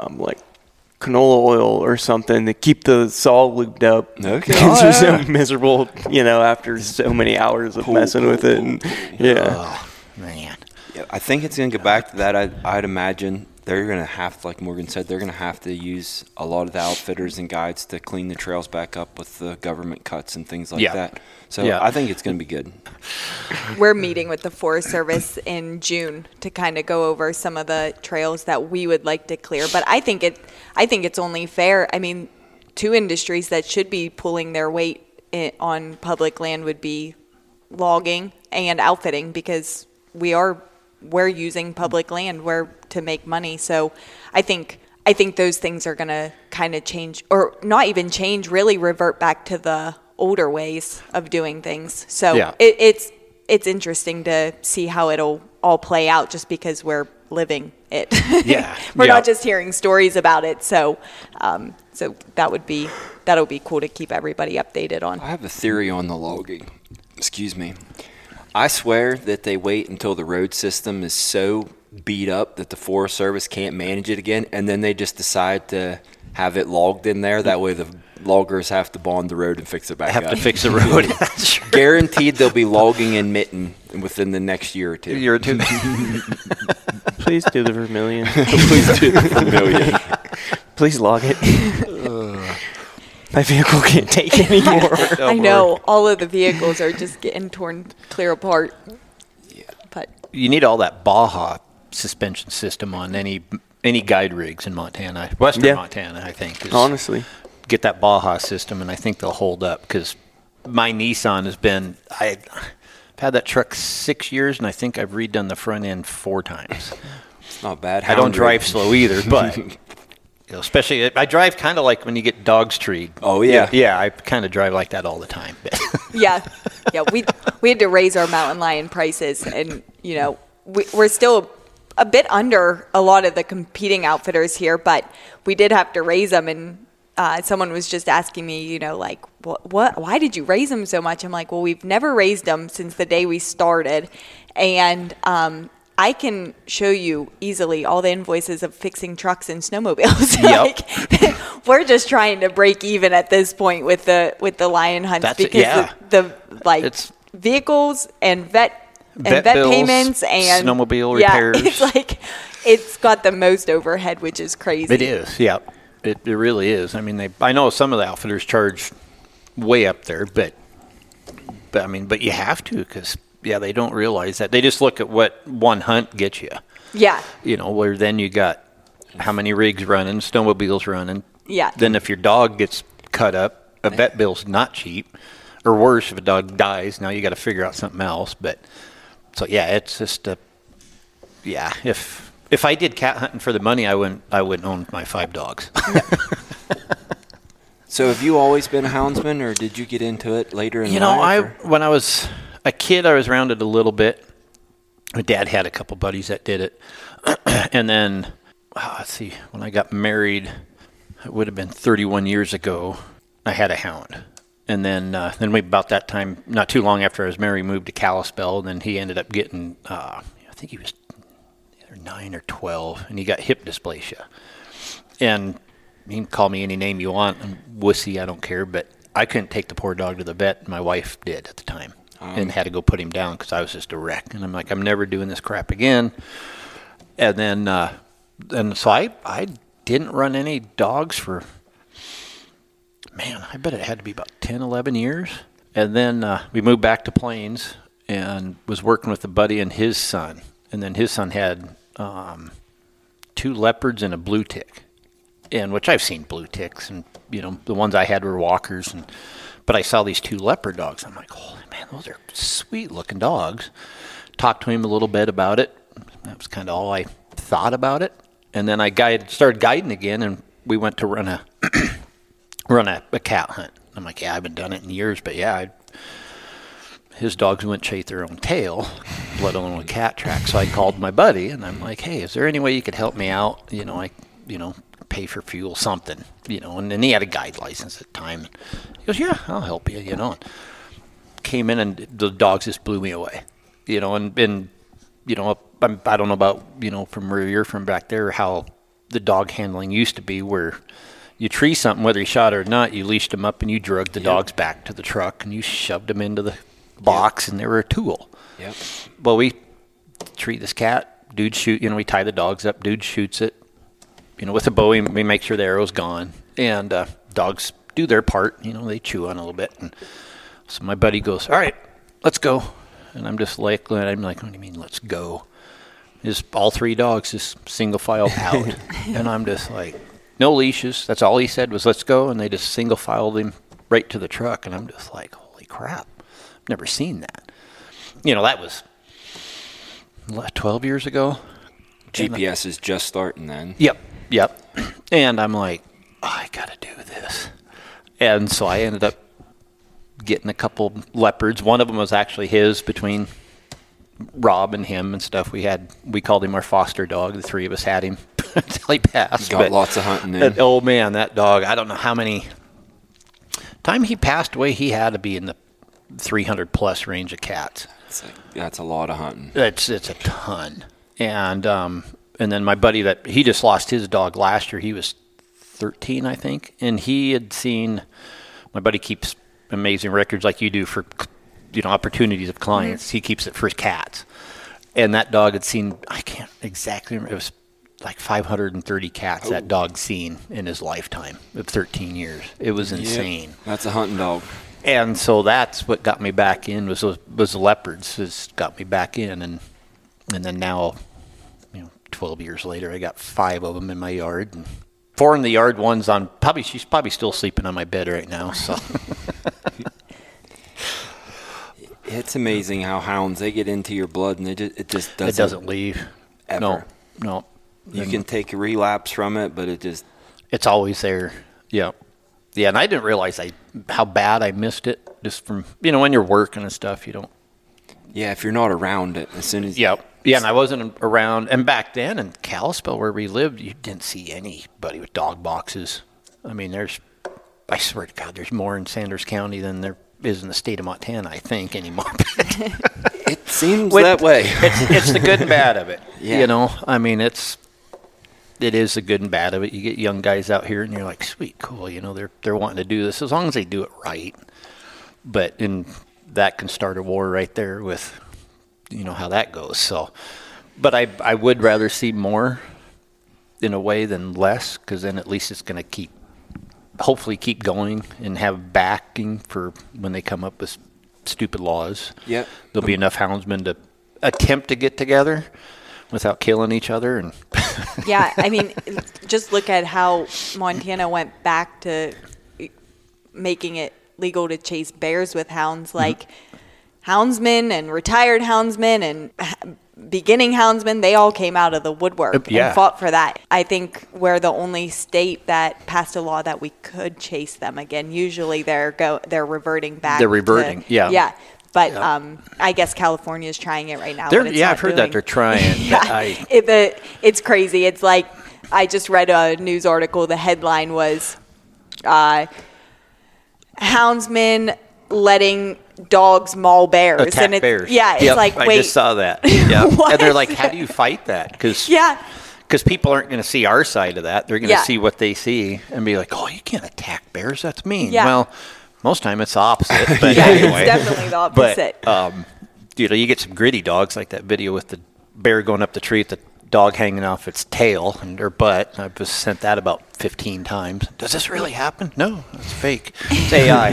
canola oil or something to keep the saw lubed up. Okay. Because you're so miserable, after so many hours of messing with it. And, Oh, man. Yeah, I think it's going to go back to that. I'd imagine they're going to have, like Morgan said, they're going to have to use a lot of the outfitters and guides to clean the trails back up with the government cuts and things like that. So I think it's going to be good. We're meeting with the Forest Service in June to kind of go over some of the trails that we would like to clear. But I think it's only fair. I mean, 2 industries that should be pulling their weight on public land would be logging and outfitting, because we're using public land to make money. So I think those things are going to kind of change, or not even change, really revert back to the older ways of doing things. So it's interesting to see how it'll all play out, just because we're living it. Yeah. We're not just hearing stories about it. So that'll be cool to keep everybody updated on. I have a theory on the logging. Excuse me. I swear that they wait until the road system is so beat up that the Forest Service can't manage it again, and then they just decide to have it logged in there. That way the loggers have to bond the road and fix it back up. Have to fix the road. Sure. Guaranteed they'll be logging in Mitten within the next year or two. Please do the Vermilion. Please do the Vermilion. Please log it. My vehicle can't take anymore. I know. All of the vehicles are just getting torn clear apart. Yeah. But You need all that Baja suspension system on any guide rigs in Montana, Western Montana, I think. Honestly. Get that Baja system, and I think they'll hold up, because my Nissan has been, I've had that truck 6 years, and I think I've redone the front end 4 times. It's not bad. I don't drive slow either, but especially I drive kind of like when you get dogs treed. Oh, yeah. Yeah, I kind of drive like that all the time. yeah, we had to raise our mountain lion prices, and we're still a bit under a lot of the competing outfitters here, but we did have to raise them. And someone was just asking me, what? Why did you raise them so much? I'm like, well, we've never raised them since the day we started, and I can show you easily all the invoices of fixing trucks and snowmobiles. Yep. We're just trying to break even at this point with the lion hunts, because it's vehicles and vet bills, payments and snowmobile repairs. It's got the most overhead, which is crazy. It is, yeah. It really is. I mean, I know some of the outfitters charge way up there, but you have to, because they don't realize that. They just look at what one hunt gets you. Yeah. Where then you got how many rigs running, snowmobiles running. Yeah. Then if your dog gets cut up, a vet bill's not cheap. Or worse, if a dog dies, now you got to figure out something else. But so it's just if if I did cat hunting for the money, I wouldn't own my 5 dogs. So have you always been a houndsman, or did you get into it later in life? When I was a kid, I was around it a little bit. My dad had a couple buddies that did it. And then, let's see, when I got married, it would have been 31 years ago, I had a hound. And then we, about that time, not too long after I was married, moved to Kalispell. And then he ended up getting, I think he was either 9 or 12, and he got hip dysplasia. And you can call me any name you want. I'm wussy, I don't care. But I couldn't take the poor dog to the vet. My wife did at the time, and had to go put him down because I was just a wreck. And I'm like, I'm never doing this crap again. And then, so I didn't run any dogs for, man, I bet it had to be about 10, 11 years. And then we moved back to Plains and was working with a buddy and his son. And then his son had 2 leopards and a blue tick. And which I've seen blue ticks, and the ones I had were walkers, but I saw these 2 leopard dogs. I'm like, holy man, those are sweet looking dogs. Talked to him a little bit about it. That was kind of all I thought about it. And then I started guiding again, and we went to run a cat hunt. I'm like, yeah, I haven't done it in years, but yeah, his dogs wouldn't chase their own tail, let alone a cat track. So I called my buddy, and I'm like, hey, is there any way you could help me out? Pay for fuel, something, and then he had a guide license at the time. He goes, yeah, I'll help you, and came in, and the dogs just blew me away, I don't know about, from where you're from back there, how the dog handling used to be, where you tree something, whether you shot it or not, you leashed them up and you drugged the dogs back to the truck and you shoved them into the box and they were a tool. Yep. Well, we treat this cat, dude shoot, we tie the dogs up, dude shoots it, with a bow, we make sure the arrow's gone, and dogs do their part, they chew on a little bit. And so my buddy goes, all right, let's go. And I'm like, what do you mean, let's go? Just all 3 dogs just single file out. And I'm just like, no leashes. That's all he said was, let's go. And they just single filed him right to the truck. And I'm just like, holy crap. I've never seen that. That was 12 years ago. GPS is just starting then. Yep. And I'm like, I got to do this. And so I ended up getting a couple leopards. One of them was actually his, between Rob and him and stuff. We called him our foster dog. The 3 of us had him until he passed. Got lots of hunting in. Oh man, that dog, I don't know how many time he passed away, he had to be in the 300 plus range of cats. That's a lot of hunting. It's a ton. And then my buddy he just lost his dog last year. He was 13, I think. And he had seen, my buddy keeps amazing records like you do for, opportunities of clients. Mm-hmm. He keeps it for his cats. And that dog had seen, I can't exactly remember, it was like 530 cats that dog's seen in his lifetime of 13 years. It was insane. Yep. That's a hunting dog. And so that's what got me back in was the leopards. Has got me back in. And then now, 12 years later, I got 5 of them in my yard, and 4 in the yard. One's on she's probably still sleeping on my bed right now. So it's amazing how hounds, they get into your blood and it just doesn't leave. Ever. No. You can take a relapse from it, but it's always there. Yeah. And I didn't realize how bad I missed it just from when you're working and stuff. You don't. Yeah, if you're not around it, as soon as. Yep. Yeah, and I wasn't around. And back then in Kalispell, where we lived, you didn't see anybody with dog boxes. I mean, I swear to God, there's more in Sanders County than there is in the state of Montana, I think, anymore. It seems that way. It's the good and bad of it. Yeah. I mean, it is the good and bad of it. You get young guys out here, and you're like, sweet, cool. They're wanting to do this as long as they do it right. But that can start a war right there with. How that goes. So, but I would rather see more in a way than less, because then at least it's going to hopefully keep going and have backing for when they come up with stupid laws. Yep. There'll be enough houndsmen to attempt to get together without killing each other. And yeah, I mean, just look at how Montana went back to making it legal to chase bears with hounds. Like, houndsmen and retired houndsmen and beginning houndsmen, they all came out of the woodwork Yeah. and fought for that. I think we're the only state that passed a law that we could chase them again. Usually they're reverting back. They're reverting, yeah. Yeah. But I guess California is trying it right now. They're, but it's yeah, not I've heard doing- that they're trying. Yeah. It's crazy. It's like I just read a news article. The headline was houndsmen letting dogs maul bears. Attack and bears. Yeah, it's Yep, like, I wait. just saw that. Yeah. What? And they're like, how do you fight that? Because Yeah. people aren't going to see our side of that. They're going to Yeah. see what they see and be like, oh, you can't attack bears. That's mean. Yeah. Well, most time it's the opposite. But Yeah, anyway. it's definitely the opposite. But, you get some gritty dogs like that video with the bear going up the tree with the dog hanging off its tail and their butt. I've just sent that about 15 times. Does this really happen? No, it's fake. It's AI.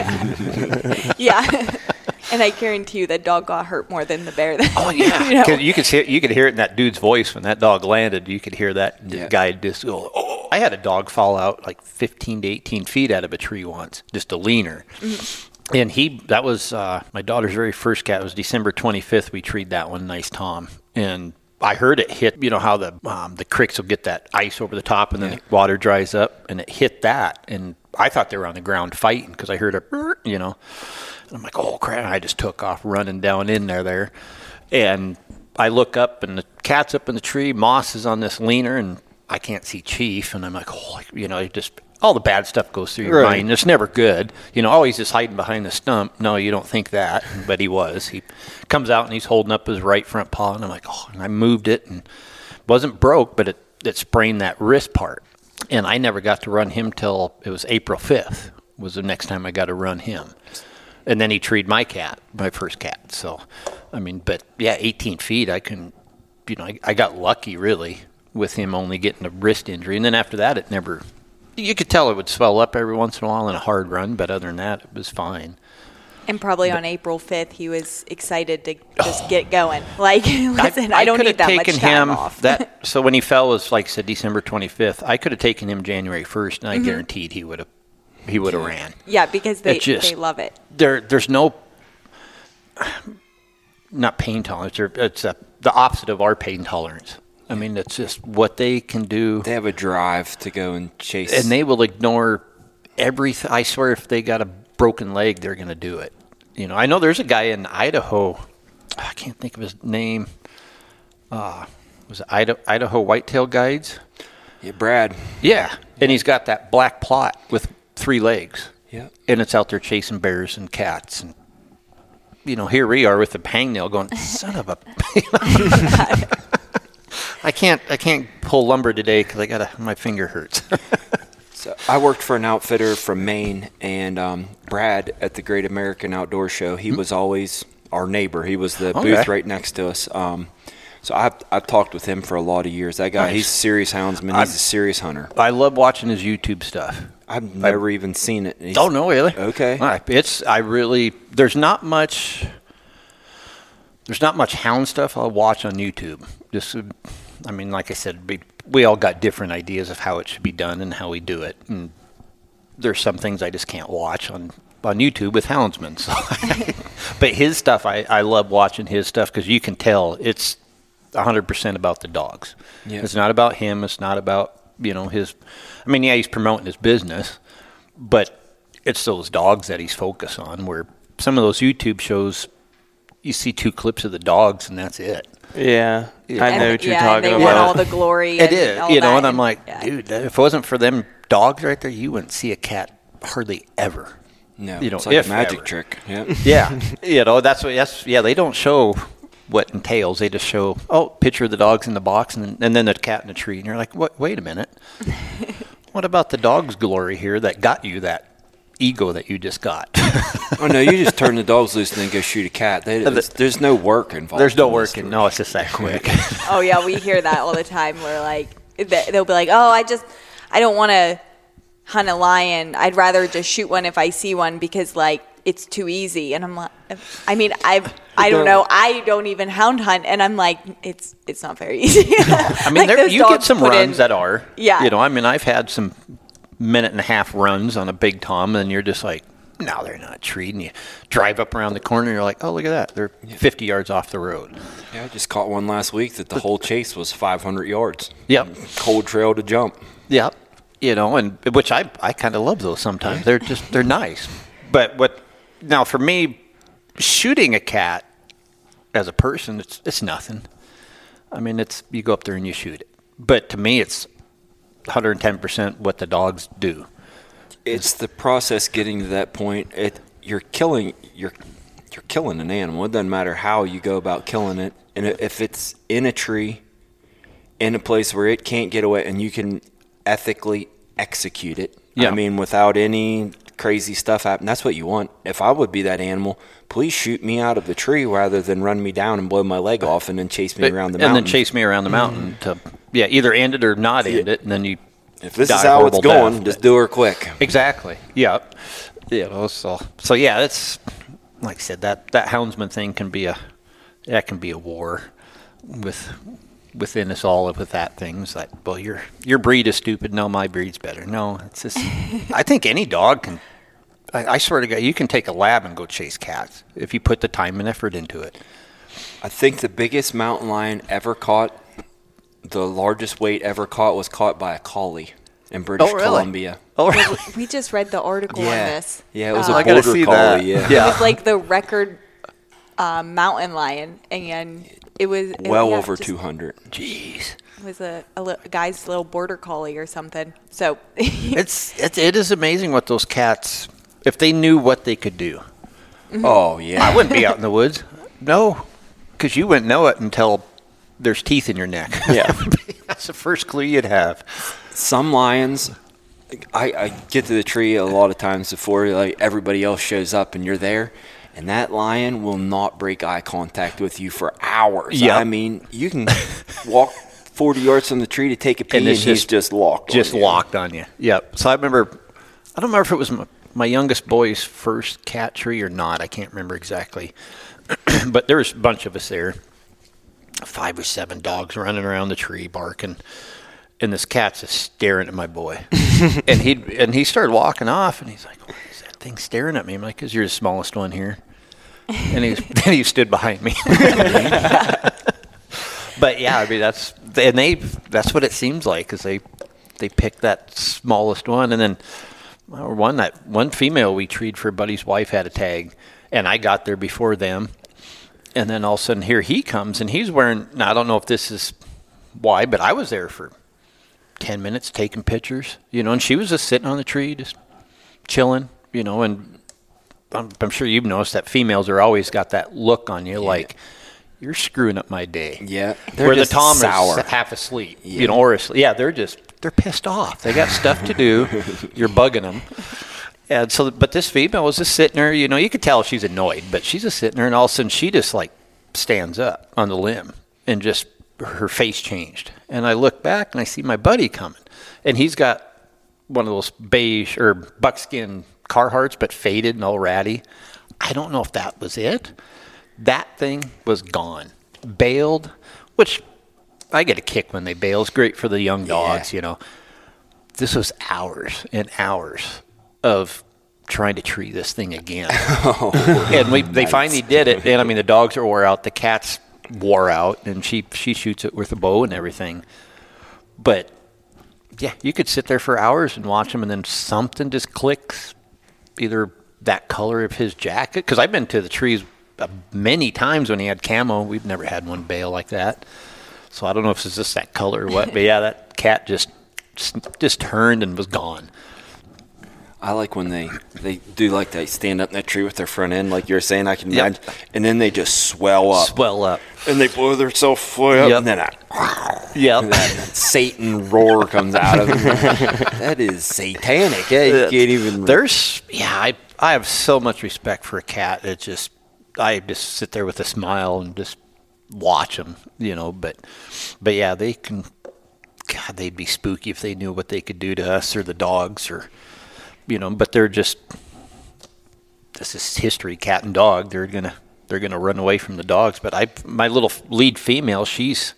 Yeah. And I guarantee you that dog got hurt more than the bear. Oh yeah, You know? 'Cause you could hear it in that dude's voice when that dog landed. You could hear that Yeah. guy just go. Oh. I had a dog fall out like 15 to 18 feet out of a tree once, just a leaner. Mm-hmm. And that was my daughter's very first cat. It was December 25th. We treed that one, Nice Tom, and I heard it hit. You know how the creeks will get that ice over the top, and then the water dries up, and it hit that. And I thought they were on the ground fighting because I heard a, you know. And I'm like, oh crap! I just took off running down in there, and I look up, and the cat's up in the tree. Moss is on this leaner, and I can't see Chief, and I'm like, oh, you know, just all the bad stuff goes through your Right. mind. It's never good, you know. Oh, he's just hiding behind the stump. No, you don't think that, but he was. He comes out and he's holding up his right front paw, and I'm like, oh, and I moved it, and it wasn't broke, but it sprained that wrist part, and I never got to run him till it was April 5th. Was the next time I got to run him. And then he treed my first cat. So, I mean, but yeah, 18 feet, I couldn't, you know, I got lucky really with him only getting a wrist injury. And then after that, it never, you could tell it would swell up every once in a while in a hard run, but other than that, it was fine. And probably on April 5th, he was excited to just get going. Like, listen, I don't could need have that much taken time him off. so when he fell was like I said, December 25th. I could have taken him January 1st, and I Mm-hmm. guaranteed he would have ran. Yeah, because they just- love it. There's no, not pain tolerance. It's the opposite of our pain tolerance. I mean, it's just what they can do. They have a drive to go and chase. And they will ignore everything. I swear, if they got a broken leg, they're going to do it. You know, I know there's a guy in Idaho. I can't think of his name. Was it Idaho Whitetail Guides? Yeah, Brad. Yeah, and he's got that black plot with 3 legs. Yeah. And it's out there chasing bears and cats. And, you know, here we are with the hangnail going, son of a... I can't pull lumber today because my finger hurts. So I worked for an outfitter from Maine, and Brad at the Great American Outdoor Show, he was always our neighbor. He was the booth right next to us. So I've talked with him for a lot of years. That guy, Nice. he's a serious houndsman. He's a serious hunter. I love watching his YouTube stuff. I've never even seen it. He's- Oh, no, really? Okay. All right. There's not much hound stuff I'll watch on YouTube. Just, I mean, like I said, we all got different ideas of how it should be done and how we do it. And there's some things I just can't watch on YouTube with houndsmen. So but his stuff, I love watching his stuff because you can tell it's 100% about the dogs. Yeah. It's not about him. It's not about, you know, his, I mean, yeah, he's promoting his business, but it's those dogs that he's focused on, where some of those YouTube shows, you see 2 clips of the dogs and that's it. Yeah, I know what you're and talking they about. want all the glory. It and is, all you know, that, and I'm like, yeah. dude, if it wasn't for them dogs right there, you wouldn't see a cat hardly ever. No, You know, it's like a if magic ever. trick. Yeah. Yeah, you know, they don't show what entails. They just show, picture of the dogs in the box and then the cat in the tree. And you're like, what? Wait a minute. What about the dog's glory here that got you that ego that you just got? Oh, no, you just turn the dogs loose and then go shoot a cat. There's no work involved. There's no in this. work. No, it's just that quick. Oh yeah, we hear that all the time. Where like they'll be like, "Oh, I don't want to hunt a lion. I'd rather just shoot one if I see one because like it's too easy." And I'm like, I mean, I don't know. I don't even hound hunt, and I'm like, it's not very easy. I mean, Like, those you get dogs some put runs in- that are. Yeah. You know, I mean, I've had some 1.5-minute runs on a big tom, and you're just like, now they're not treed. And you drive up around the corner and you're like, oh, look at that. They're 50 yards off the road. Yeah, I just caught one last week that the whole chase was 500 yards. Yep. Cold trail to jump. Yep. And which I kind of love those sometimes. They're nice. But now for me, shooting a cat as a person, it's nothing. I mean, you go up there and you shoot it. But to me, it's 110% what the dogs do. It's the process getting to that point. You're killing an animal. It doesn't matter how you go about killing it. And if it's in a tree, in a place where it can't get away, and you can ethically execute it. Yeah. I mean, without any crazy stuff happening. That's what you want. If I would be that animal, please shoot me out of the tree rather than run me down and blow my leg off and then chase me around the mountain. And then chase me around the mountain to either end it or not end it, and then you. If this is how it's going, just do her quick. Exactly. Yeah. Yeah. So yeah, that's like I said. That houndsman thing can be a war within us all with that thing. It's like, well, your breed is stupid. No, my breed's better. No, it's just. I think any dog can. I swear to God, you can take a lab and go chase cats if you put the time and effort into it. I think the biggest mountain lion ever caught, the largest weight ever caught, was caught by a collie in British Columbia. Oh, really? We just read the article on this. Yeah, it was a I gotta border see collie. that. Yeah. It was like the record mountain lion, and it was over 200. Jeez. It was a guy's little border collie or something. So It is amazing what those cats, if they knew what they could do. Oh, yeah. I wouldn't be out in the woods. No, because you wouldn't know it until there's teeth in your neck. Yeah. That's the first clue you'd have. Some lions, I get to the tree a lot of times before everybody else shows up and you're there, and that lion will not break eye contact with you for hours. Yep. I mean, you can walk 40 yards from the tree to take a pee, and he's just locked on you. Locked on you. Yep. So I don't remember if it was my youngest boy's first cat tree or not. I can't remember exactly. But there was a bunch of us there. 5 or 7 dogs running around the tree barking. And this cat's just staring at my boy. and he started walking off, and he's like, "Why is that thing staring at me?" I'm like, "'Cause you're the smallest one here." And then he stood behind me. But yeah, I mean that's what it seems like, is they pick that smallest one, and then one female we treed for a buddy's wife had a tag, and I got there before them, and then all of a sudden here he comes, and he's wearing. Now I don't know if this is why, but I was there for 10 minutes taking pictures, and she was just sitting on the tree, just chilling, and I'm sure you've noticed that females are always got that look on you, like, you're screwing up my day. Yeah. Where the tom is half asleep, or asleep. Yeah, they're pissed off. They got stuff to do. You're bugging them. And so, but this female was just sitting there, you could tell she's annoyed, but she's just sitting there, and all of a sudden she just like stands up on the limb and just her face changed. And I look back and I see my buddy coming, and he's got one of those beige or buckskin Carhartts, but faded and all ratty. I don't know if that was it. That thing was gone, bailed, which I get a kick when they bail. It's great for the young dogs, This was hours and hours of trying to tree this thing again. And they finally did it. And I mean, the dogs are wore out. The cats wore out, and she shoots it with a bow and everything. But yeah, you could sit there for hours and watch them, and then something just clicks, either that color of his jacket, because I've been to the trees many times when he had camo. We've never had one bail like that, so I don't know if it's just that color or what, but yeah, that cat just turned and was gone. I like when they do, like, they stand up in that tree with their front end, like you were saying. I can imagine, and then they just swell up, and they blow themselves fully up, and then that Satan roar comes out of them. That is satanic. Yeah, you can't even. I have so much respect for a cat. It's just, I just sit there with a smile and just watch them, But yeah, they can. God, they'd be spooky if they knew what they could do to us or the dogs, or. But they're just, this is history, cat and dog. They're gonna run away from the dogs. But my little lead female, she's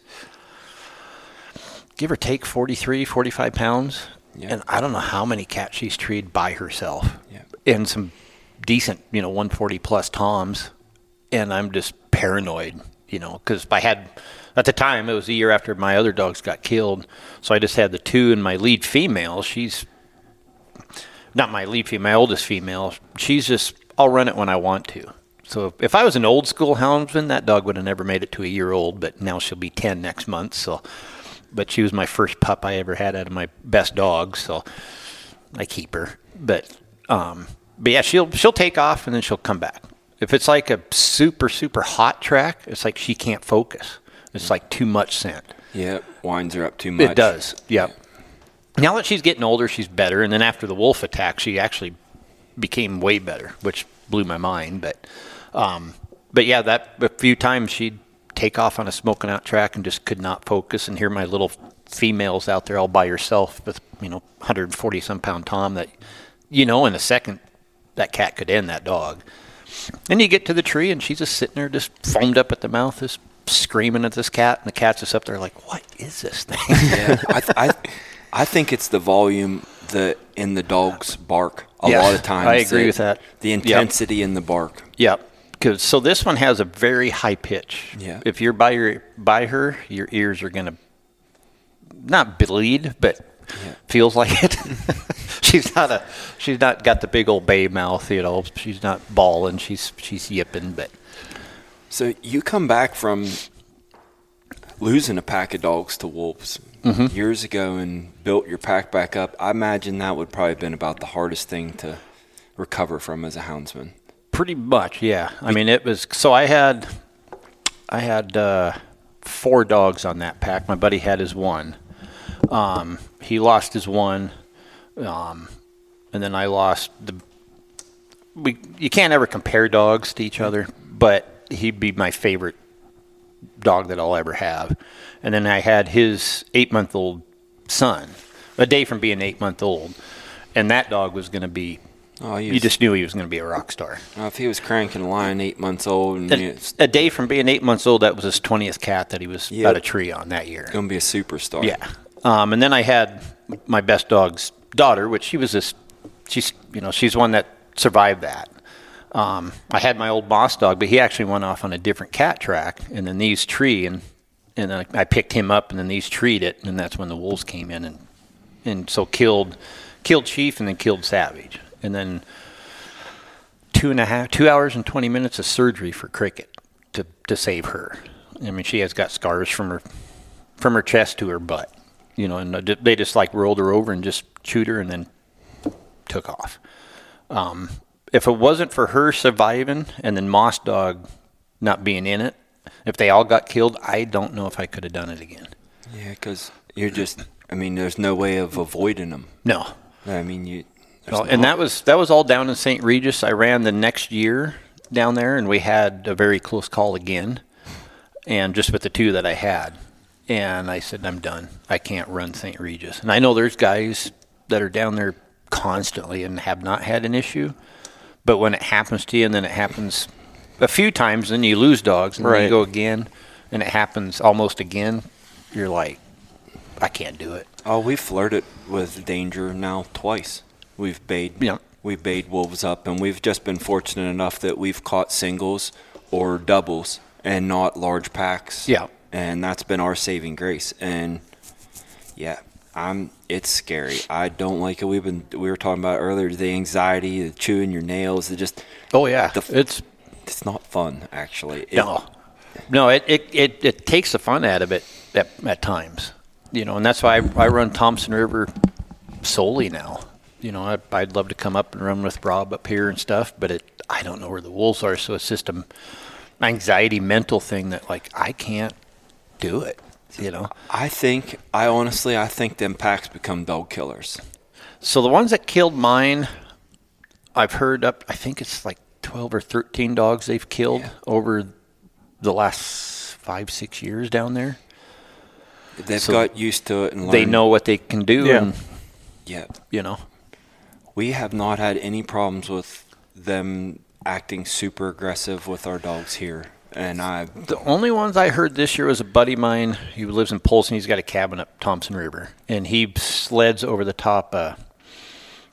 give or take 43, 45 pounds, and I don't know how many cats she's treated by herself. Yeah. And some decent, 140 plus toms, and I'm just paranoid, because at the time, it was a year after my other dogs got killed, so I just had the two, and my lead female, she's not my lead female, my oldest female, she's just, I'll run it when I want to. So if I was an old school houndsman, that dog would have never made it to a year old, but now she'll be 10 next month, so, but she was my first pup I ever had out of my best dogs, so I keep her. But yeah, she'll take off and then she'll come back. If it's like a super, super hot track, it's like she can't focus. It's like too much scent. Yeah, winds her up too much. It does, yep. Now that she's getting older, she's better. And then after the wolf attack, she actually became way better, which blew my mind. But yeah, that a few times she'd take off on a smoking out track and just could not focus. And here my little females out there all by herself with 140 some pound tom that in a second that cat could end that dog. And you get to the tree and she's just sitting there just foamed up at the mouth, just screaming at this cat, and the cat's just up there like, what is this thing? Yeah, I think it's the volume in the dog's bark a lot of times. I agree with that. The intensity in the bark. Yep. So this one has a very high pitch. Yeah. If you're by her, your ears are going to not bleed, but feels like it. She's not got the big old bay mouth, She's not bawling. She's yipping, but. So you come back from losing a pack of dogs to wolves years ago and built your pack back up. I imagine that would probably have been about the hardest thing to recover from as a houndsman. Pretty much, yeah. I mean, it was. So I had 4 dogs on that pack. My buddy had his one. He lost his one, and then I lost you can't ever compare dogs to each other, but he'd be my favorite dog that I'll ever have. And then I had his 8-month-old son, a day from being 8-month-old, and that dog was going to be. You just knew he was going to be a rock star. If he was cranking a line 8 months old, and a day from being 8 months old, that was his 20th cat that he was out a tree on that year. Going to be a superstar. Yeah. And then I had my best dog's daughter, which she's one that survived that. I had my old boss dog, but he actually went off on a different cat track, and then these tree, and I picked him up, and then these treed it, and that's when the wolves came in, and so killed Chief, and then killed Savage, and then 2 hours and 20 minutes of surgery for Cricket to save her. I mean, she has got scars from her chest to her butt. And they just like rolled her over and just chewed her and then took off. If it wasn't for her surviving and then Moss Dog not being in it, if they all got killed, I don't know if I could have done it again. Yeah, because there's no way of avoiding them. No. And that was all down in St. Regis. I ran the next year down there, and we had a very close call again, and just with the 2 that I had. And I said, I'm done. I can't run St. Regis. And I know there's guys that are down there constantly and have not had an issue. But when it happens to you, and then it happens a few times, then you lose dogs, and then you go again, and it happens almost again, you're like, I can't do it. Oh, we flirted with danger now twice. We've bayed wolves up, and we've just been fortunate enough that we've caught singles or doubles and not large packs. Yeah. And that's been our saving grace. And yeah, it's scary. I don't like it. We were talking about earlier, the anxiety, the chewing your nails, it's not fun, actually. No, it takes the fun out of it at times. And that's why I run Thompson River solely now. I'd love to come up and run with Rob up here and stuff, but I don't know where the wolves are, so it's just an anxiety mental thing that like I can't do it. I think them packs become dog killers. So the ones that killed mine, I've heard I think it's like 12 or 13 dogs they've killed over the last 5-6 years down there. They've got used to it and learned. They know what they can do. Yeah. And, we have not had any problems with them acting super aggressive with our dogs here. And the only ones I heard this year was a buddy of mine. He lives in Polson. He's got a cabin up Thompson River, and he sleds over the top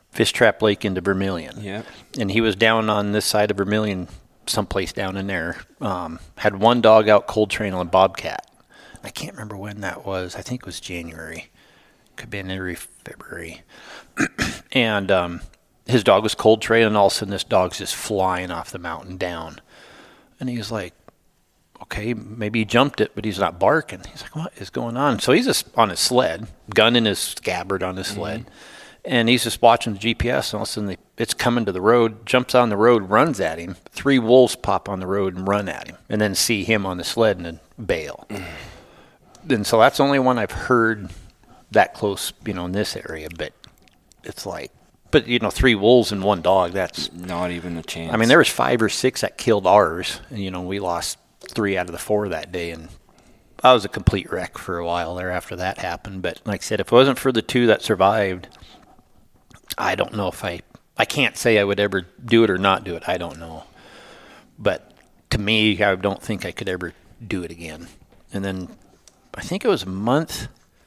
Fish Trap Lake into Vermilion. Yeah. And he was down on this side of Vermilion, someplace down in there. Had one dog out cold train on a bobcat. I can't remember when that was. I think it was January. Could be in early February. And his dog was cold train, and all of a sudden this dog's just flying off the mountain down. And he was like, okay, maybe he jumped it, but he's not barking. He's like, what is going on? So he's just on his sled, gun in his scabbard on his sled. And he's just watching the GPS, and all of a sudden it's coming to the road, jumps on the road, runs at him. 3 wolves pop on the road and run at him, and then see him on the sled and then bail. And so that's the only one I've heard that close, in this area. But it's like, 3 wolves and 1 dog, that's not even a chance. I mean, there was 5 or 6 that killed ours, and, we lost 3 out of the 4 that day, and I was a complete wreck for a while there after that happened. But like I said, if it wasn't for the 2 that survived, I don't know if I can't say I would ever do it or not do it. I don't know. But to me, I don't think I could ever do it again. And then I think it was about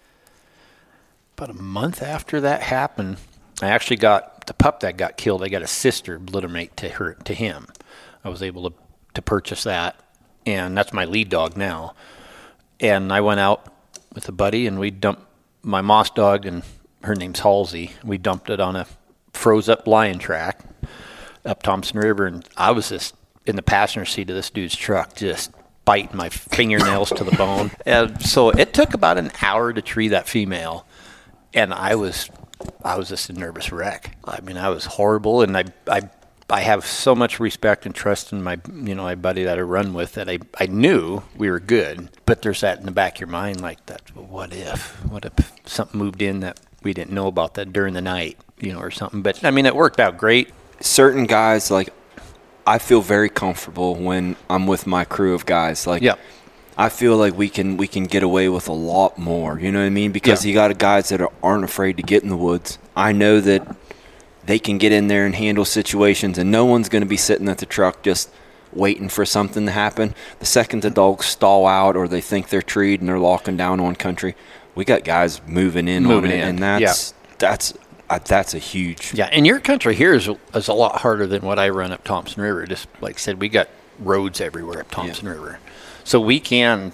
a month after that happened, I actually got the pup that got killed. I got a sister littermate to him. I was able to purchase that, and that's my lead dog now. And I went out with a buddy, and we dumped my moss dog, and her name's Halsey. We dumped it on a froze-up lion track up Thompson River, and I was just in the passenger seat of this dude's truck, just biting my fingernails to the bone. And so it took about an hour to tree that female, and I was just a nervous wreck. I mean, I was horrible, and I have so much respect and trust in my buddy that I run with that I knew we were good, but there's that in the back of your mind, like that. What if something moved in that we didn't know about that during the night, or something? But I mean, it worked out great. Certain guys, like, I feel very comfortable when I'm with my crew of guys. Like, yeah. I feel like we can get away with a lot more. You know what I mean? Because you got guys that aren't afraid to get in the woods. I know that they can get in there and handle situations, and no one's going to be sitting at the truck just waiting for something to happen. The second the dogs stall out or they think they're treed and they're locking down on country, we got guys moving in, and that's a huge. Yeah, and your country here is a lot harder than what I run up Thompson River. Just like I said, we got roads everywhere up Thompson River. So we can,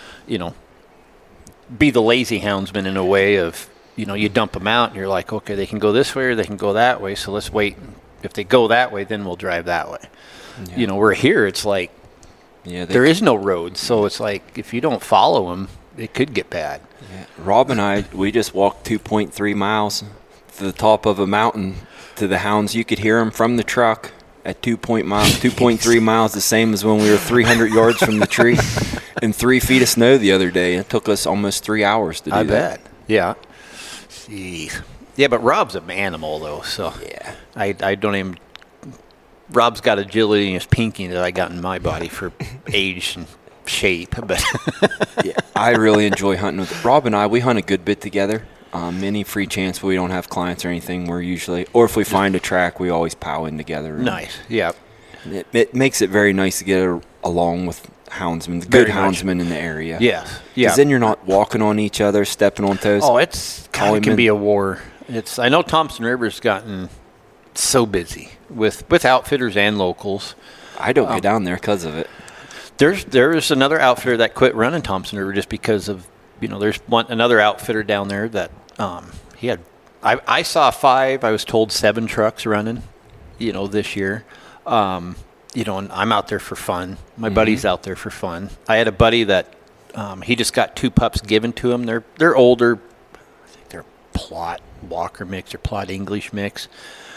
be the lazy houndsman in a way of, you dump them out and you're like, okay, they can go this way or they can go that way. So let's wait. If they go that way, then we'll drive that way. Yeah. We're here. It's like, there is no road. So it's like, if you don't follow them, it could get bad. Yeah. Rob and I, we just walked 2.3 miles to the top of a mountain to the hounds. You could hear them from the truck. At 2.3 miles, the same as when we were 300 yards from the tree, and 3 feet of snow the other day. It took us almost 3 hours to do that. I bet. Yeah. Jeez. Yeah, but Rob's an animal, though, so yeah. I don't even. Rob's got agility in his pinky that I got in my body for age and shape, but yeah, I really enjoy hunting with Rob and I. We hunt a good bit together. Any free chance we don't have clients or anything, we're usually, or if we find a track, we always pow in together. Nice, yeah. It makes it very nice to get along with houndsmen, the good houndsmen in the area. Yes, yeah. Because then you're not walking on each other, stepping on toes. Oh, it can be a war. I know Thompson River's gotten so busy with outfitters and locals. I don't get down there because of it. There's another outfitter that quit running Thompson River just because of, there's another outfitter down there that he had. I saw 5. I was told 7 trucks running, this year. And I'm out there for fun. My buddy's out there for fun. I had a buddy that he just got 2 pups given to him. They're older. I think they're Plott Walker mix or Plott English mix.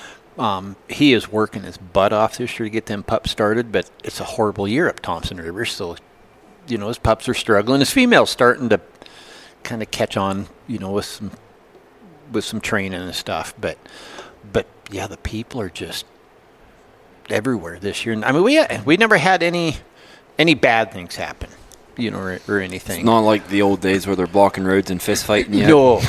He is working his butt off this year to get them pups started, but it's a horrible year up Thompson River. So, his pups are struggling. His female's starting to kind of catch on, with some training and stuff. But yeah, the people are just everywhere this year. I mean, we never had any bad things happen, or anything. It's not like the old days where they're blocking roads and fist fighting yet. No.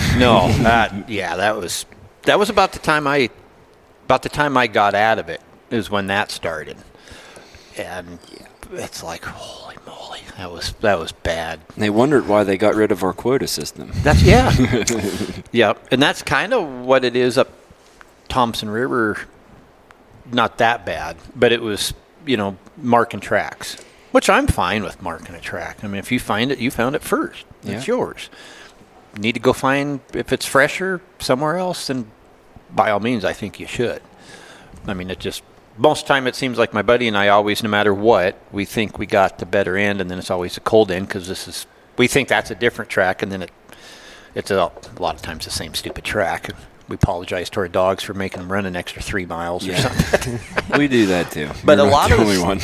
That was about the time I got out of it is when that started. And it's like, holy moly, that was bad. And they wondered why they got rid of our quota system. Yeah, and that's kind of what it is up Thompson River, not that bad, but it was, marking tracks, which I'm fine with marking a track. I mean, if you find it, you found it first. It's yours. You need to go find, if it's fresher somewhere else, then by all means, I think you should. I mean, most time it seems like my buddy and I always, no matter what, we think we got the better end, and then it's always a cold end because we think that's a different track, and then it's a lot of times the same stupid track. We apologize to our dogs for making them run an extra 3 miles or something. We do that too. But We're a lot not of the only one.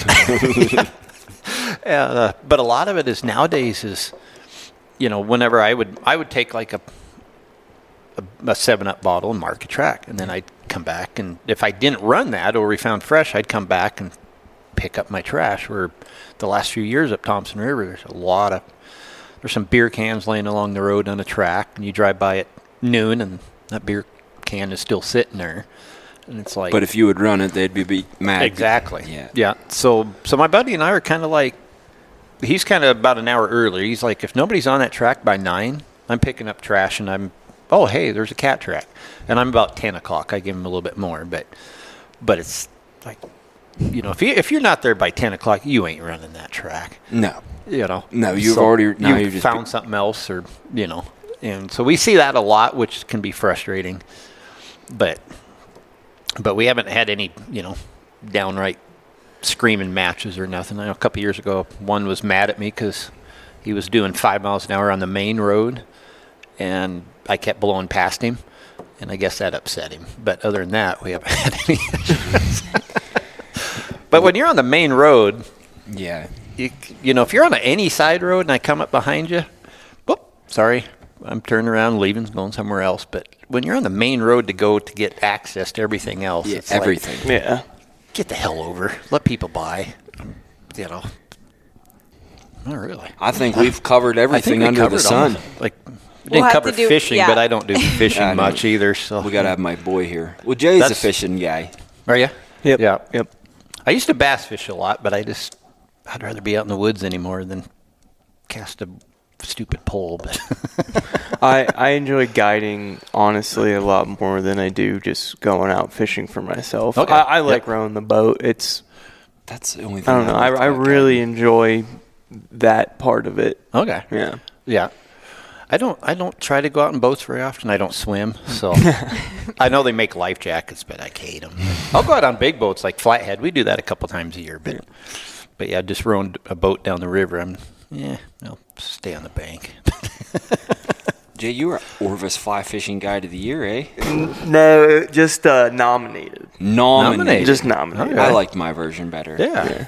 But a lot of it is nowadays is, whenever I would take like a 7-Up bottle and mark a track, and then I'd come back, and if I didn't run that or we found fresh, I'd come back and pick up my trash. Where the last few years up Thompson River, there's some beer cans laying along the road on a track, and you drive by at noon, and that beer can is still sitting there, and it's like. But if you would run it, they'd be mad. Exactly. Yeah. So my buddy and I are kind of like, he's kind of about an hour early. He's like, if nobody's on that track by 9, I'm picking up trash, and oh, hey, there's a cat track, and I'm about 10 o'clock. I give him a little bit more, but it's like, if you're not there by 10 o'clock, you ain't running that track. No. No, you've just found something else, or and so we see that a lot, which can be frustrating. But we haven't had any, downright screaming matches or nothing. I know a couple years ago, one was mad at me because he was doing 5 miles an hour on the main road, and I kept blowing past him, and I guess that upset him. But other than that, we haven't had any issues. But when you're on the main road, yeah, if you're on any side road and I come up behind you, sorry, I'm turning around, leaving, going somewhere else. But when you're on the main road to go to get access to everything else, it's everything. Like, get the hell over. Let people by. Not really. I think we've covered everything under the sun. We didn't cover fishing, but I don't do fishing much either. So we got to have my boy here. Well, Jay's a fishing guy. Are you? Yep. Yeah. Yep. I used to bass fish a lot, but I'd rather be out in the woods anymore than cast a stupid pole. But I enjoy guiding, honestly, a lot more than I do just going out fishing for myself. Okay. I like rowing the boat. That's the only thing. I don't know. I really enjoy that part of it. Okay. Yeah. Yeah. I don't try to go out in boats very often. I don't swim, so I know they make life jackets, but I hate them. I'll go out on big boats like Flathead. We do that a couple times a year, but yeah, just rowing a boat down the river. I'll stay on the bank. Jay, you were Orvis Fly Fishing Guide of the Year, eh? No, just nominated. Nominated. Just nominated. Okay. I liked my version better. Yeah.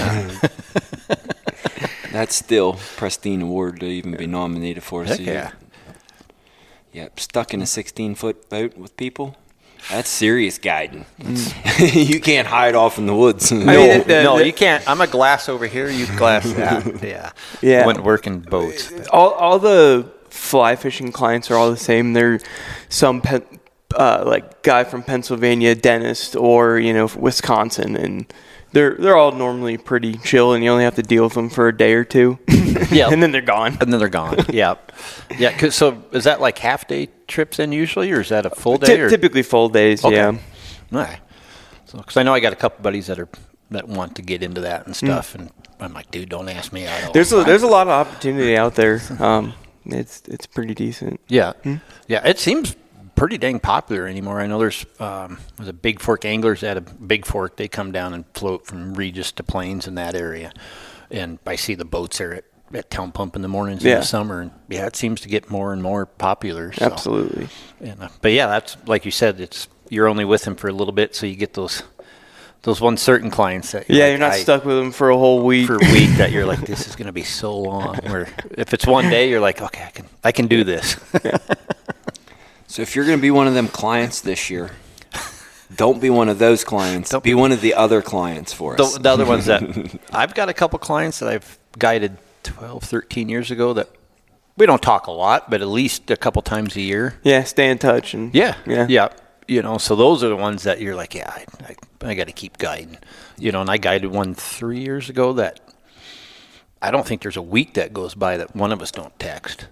That's still pristine award to even be nominated for. Heck yeah. Yep, stuck in a 16-foot boat with people. That's serious guiding. You can't hide off in the woods. No, you can't. I'm a glass over here. You glass that. Yeah. Wouldn't work in boats. All the fly fishing clients are all the same. They're some like guy from Pennsylvania, dentist, or Wisconsin, and they're all normally pretty chill, and you only have to deal with them for a day or two. Yeah, and then they're gone. Yeah. So is that like half day trips then usually, or is that a full day? Typically full days. Okay. Yeah. All right. So because I know I got a couple buddies that want to get into that and stuff, and I'm like, dude, don't ask me. There's a lot of opportunity out there. It's pretty decent. Yeah. Yeah. It seems pretty dang popular anymore. I know there's a Big Fork Anglers at a Big Fork. They come down and float from Regis to Plains in that area, and I see the boats there at Town Pump in the mornings in the summer, and it seems to get more and more popular. So. Absolutely. And, but yeah, that's like you said. You're only with them for a little bit, so you get those one certain clients that you're not stuck with them for a whole week. For a week that you're like, this is going to be so long. Where if it's one day, you're like, okay, I can do this. So if you're going to be one of them clients this year, don't be one of those clients. Be one of the other clients for us. The other ones that I've got a couple clients that I've guided 12, 13 years ago that we don't talk a lot, but at least a couple times a year. Yeah, stay in touch. And yeah. So those are the ones that you're like, I got to keep guiding. And I guided one 3 years ago that I don't think there's a week that goes by that one of us don't text.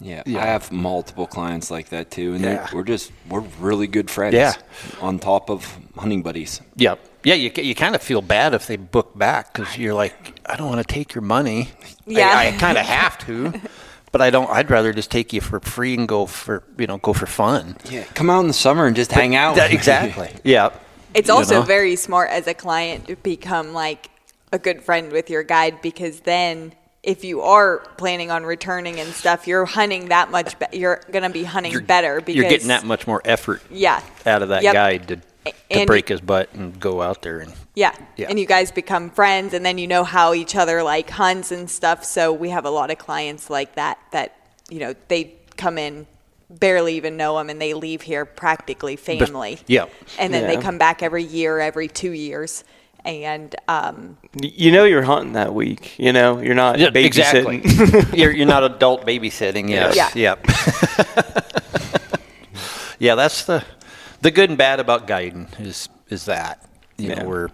Yeah, Yeah. I have multiple clients like that too, and Yeah. we're really good friends. Yeah. On top of hunting buddies. Yep. Yeah, you kind of feel bad if they book back because you're like, I don't want to take your money. Yeah. I kind of have to, but I don't. I'd rather just take you for free and go for fun. Yeah, come out in the summer and just hang out. Exactly. Yeah. It's You also know? very smart as a client to become like a good friend with your guide, because then if you are planning on returning and stuff, you're hunting that much. You're going to be hunting better because You're getting that much more effort Yeah. out of that Yep. guide to And- break his butt and go out there and Yeah. Yeah. And you guys become friends, and then you know how each other like hunts and stuff. So we have a lot of clients like that, they come in, barely even know them, and they leave here practically family. yeah. And then they Yeah. come back every year, every 2 years. And You're hunting that week. You're not babysitting. Exactly. you're not adult babysitting. Yes. Yeah. Yep. Yeah, that's the good and bad about guiding is that Yeah. where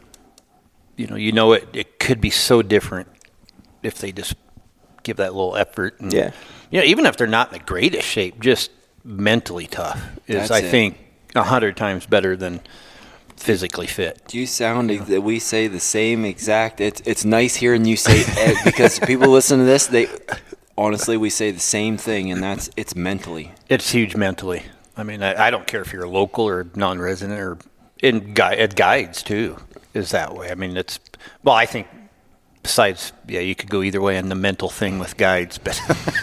it could be so different if they just give that little effort. And, Yeah. even if they're not in the greatest shape, just mentally tough is, That's I it. think, 100 times better than physically fit. Do you sound that we say the same exact? It's nice hearing you say because people listen to this. Honestly, we say the same thing, and it's mentally. It's huge mentally. I mean, I don't care if you're local or non-resident or in guides too is that way. I mean, I think besides, you could go either way on the mental thing with guides, but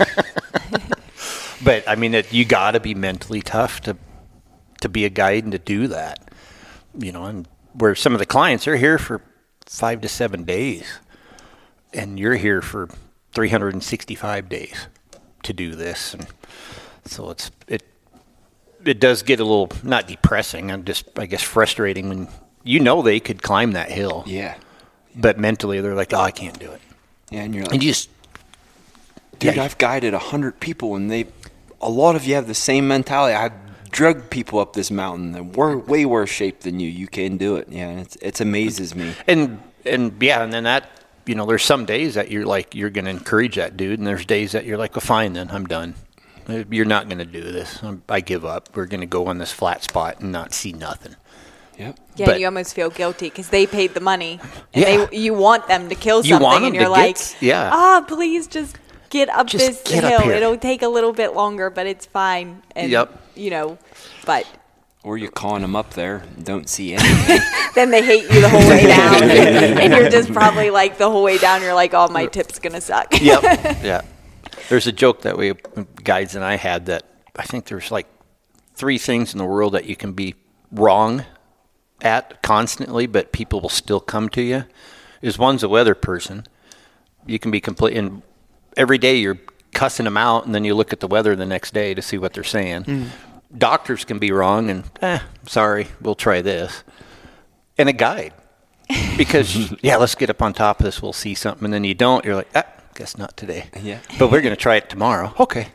but I mean, you got to be mentally tough to be a guide and to do that. And where some of the clients are here for 5 to 7 days, and you're here for 365 days to do this, and so it does get a little not depressing and just I guess frustrating when they could climb that hill, Yeah. but mentally they're like, oh, I can't do it, Yeah, and you're like, and you just dude, I've guided 100 people, and a lot of you have the same mentality. I've drugged people up this mountain, and we're way worse shape than you. You can do it. Yeah, it amazes me. and then that there's some days that you're like you're going to encourage that dude, and there's days that you're like, well, fine, then I'm done. You're not going to do this. I give up. We're going to go on this flat spot and not see nothing. Yep. yeah, But- you almost feel guilty because they paid the money. And Yeah. you want them to kill You something, want them and you're to like, please just get up Just this get up hill. here. It'll take a little bit longer, but it's fine. And, Yep. but Or you con them up there and don't see anything. then they hate you the whole way down. And you're just probably like the whole way down, you're like, oh, my tip's going to suck. Yep. Yeah. There's a joke that guides and I had that I think there's like 3 things in the world that you can be wrong at constantly, but people will still come to you. One's a weather person. You can be and every day you're cussing them out, and then you look at the weather the next day to see what they're saying. Doctors can be wrong, and sorry, we'll try this. And a guide, because let's get up on top of this, we'll see something, and then you don't. You're like, guess not today. Yeah. But we're going to try it tomorrow. Okay.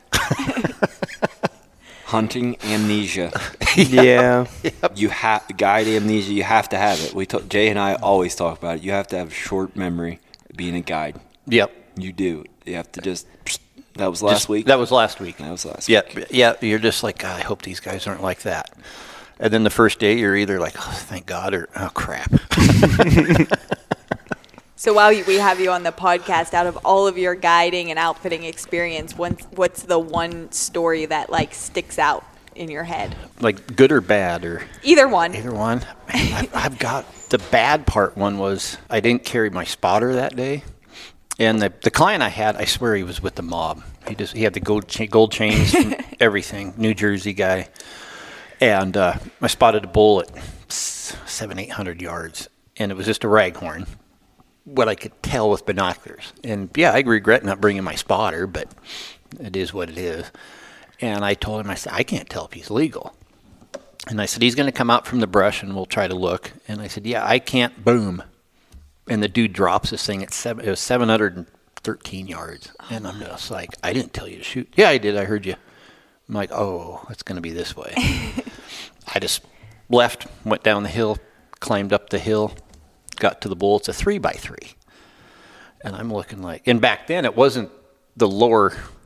Hunting amnesia. Yeah. You have guide amnesia. You have to have it. Jay and I always talk about it. You have to have short memory being a guide. Yep. You do. You have to just. That was last week. That was last week. That was last Yeah, week. yeah. You're just like, I hope these guys aren't like that. And then the first day, you're either like, oh, thank God, or oh, crap. So while we have you on the podcast, out of all of your guiding and outfitting experience, what's the one story that like sticks out in your head? Like good or bad, or Either one. either one. Man, I've got the bad part. One was I didn't carry my spotter that day, and the client I had, I swear he was with the mob. He had the gold chains, and everything. New Jersey guy, and I spotted a bull at 700-800 yards, and it was just a raghorn. What I could tell with binoculars. And I regret not bringing my spotter, but it is what it is. And I told him, I said, I can't tell if he's legal. And I said, he's going to come out from the brush and we'll try to look. And I said, I can't. Boom. And the dude drops this thing at it was 713 yards. And I'm just like, I didn't tell you to shoot. Yeah, I did. I heard you. I'm like, oh, it's going to be this way. I just left, went down the hill, climbed up the hill, got to the bull. It's a 3x3. And I'm looking like, and back then it wasn't the lower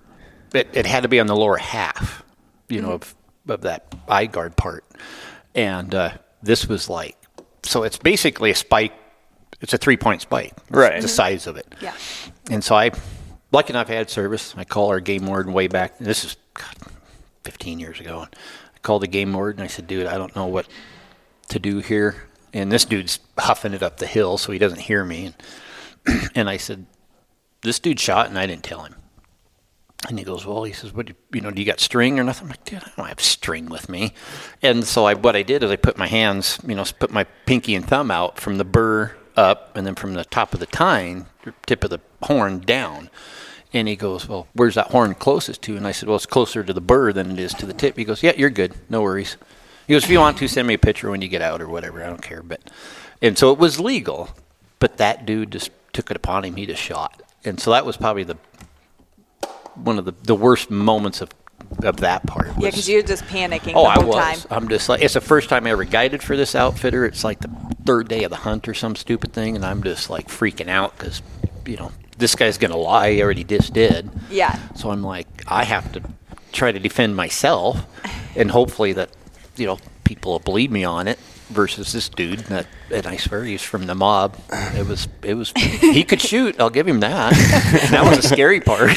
it had to be on the lower half, of that eye guard part. And this was like, so it's basically a spike. It's a 3-point spike. Right. The size of it. Yeah. And so lucky enough, I had service. I call our game warden way back. This is 15 years ago. I called the game warden. I said, dude, I don't know what to do here. And this dude's huffing it up the hill so he doesn't hear me. And I said, this dude shot and I didn't tell him. And he goes, well, he says, what, do you got string or nothing? I'm like, dude, I don't have string with me. And so what I did is I put my hands, put my pinky and thumb out from the burr up and then from the top of the tine, tip of the horn down. And he goes, well, where's that horn closest to? And I said, well, it's closer to the burr than it is to the tip. He goes, yeah, you're good. No worries. He goes, if you want to, send me a picture when you get out or whatever. I don't care. And so it was legal, but that dude just took it upon him. He just shot. And so that was probably one of the worst moments of that part. Yeah, because you're just panicking the whole time. I'm just like, it's the first time I ever guided for this outfitter. It's like the third day of the hunt or some stupid thing, and I'm just like freaking out because, this guy's going to lie. He already just did. Yeah. So I'm like, I have to try to defend myself, and hopefully that, people will believe me on it. Versus this dude and I swear he's from the mob. It was he could shoot. I'll give him that. That was the scary part.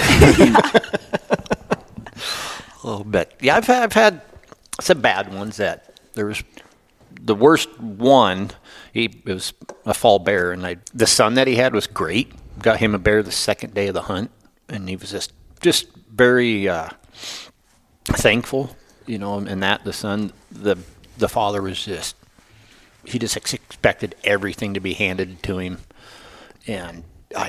Oh, but yeah, I've had some bad ones. That there was the worst one. It was a fall bear, and the son that he had was great. Got him a bear the second day of the hunt, and he was just very thankful, and that the son, the father was just. He just expected everything to be handed to him, and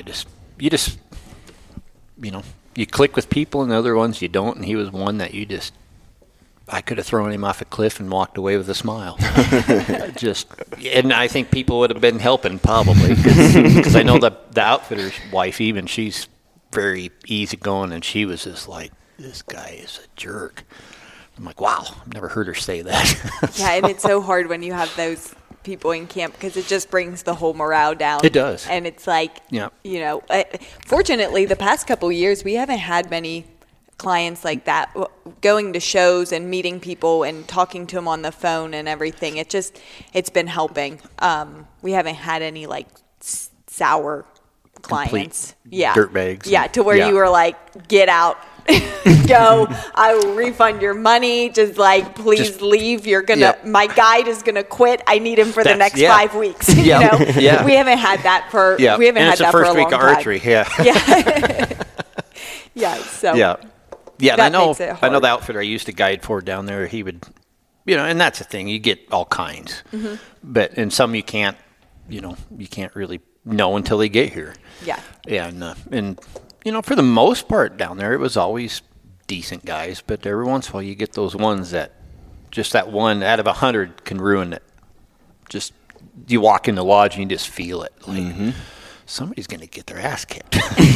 you click with people, and the other ones you don't. And he was one that I could have thrown him off a cliff and walked away with a smile. And I think people would have been helping probably because I know the outfitter's wife, even she's very easygoing, and she was just like, this guy is a jerk. I'm like, wow, I've never heard her say that. Yeah, and it's so hard when you have those people in camp because it just brings the whole morale down. It does. And it's like, yeah. Fortunately, the past couple of years, we haven't had many clients like that going to shows and meeting people and talking to them on the phone and everything. It's been helping. We haven't had any like sour clients. Yeah. Dirtbags. Yeah, to where you were like, get out. Go, I will refund your money. Just like, please leave. My guide is gonna quit. I need him for the next 5 weeks. Yeah. We haven't had that for. Yeah. We haven't had that for a long time. It's the first week of archery. Yeah. Yeah. Yeah. So. Yeah. Yeah. And That makes it hard. I know the outfitter I used to guide for down there. He would, and that's the thing. You get all kinds, but and some you can't. You can't really know until they get here. Yeah. And. For the most part down there, it was always decent guys, but every once in a while you get those ones that just that one out of 100 can ruin it. Just you walk in the lodge and you just feel it. Like somebody's going to get their ass kicked.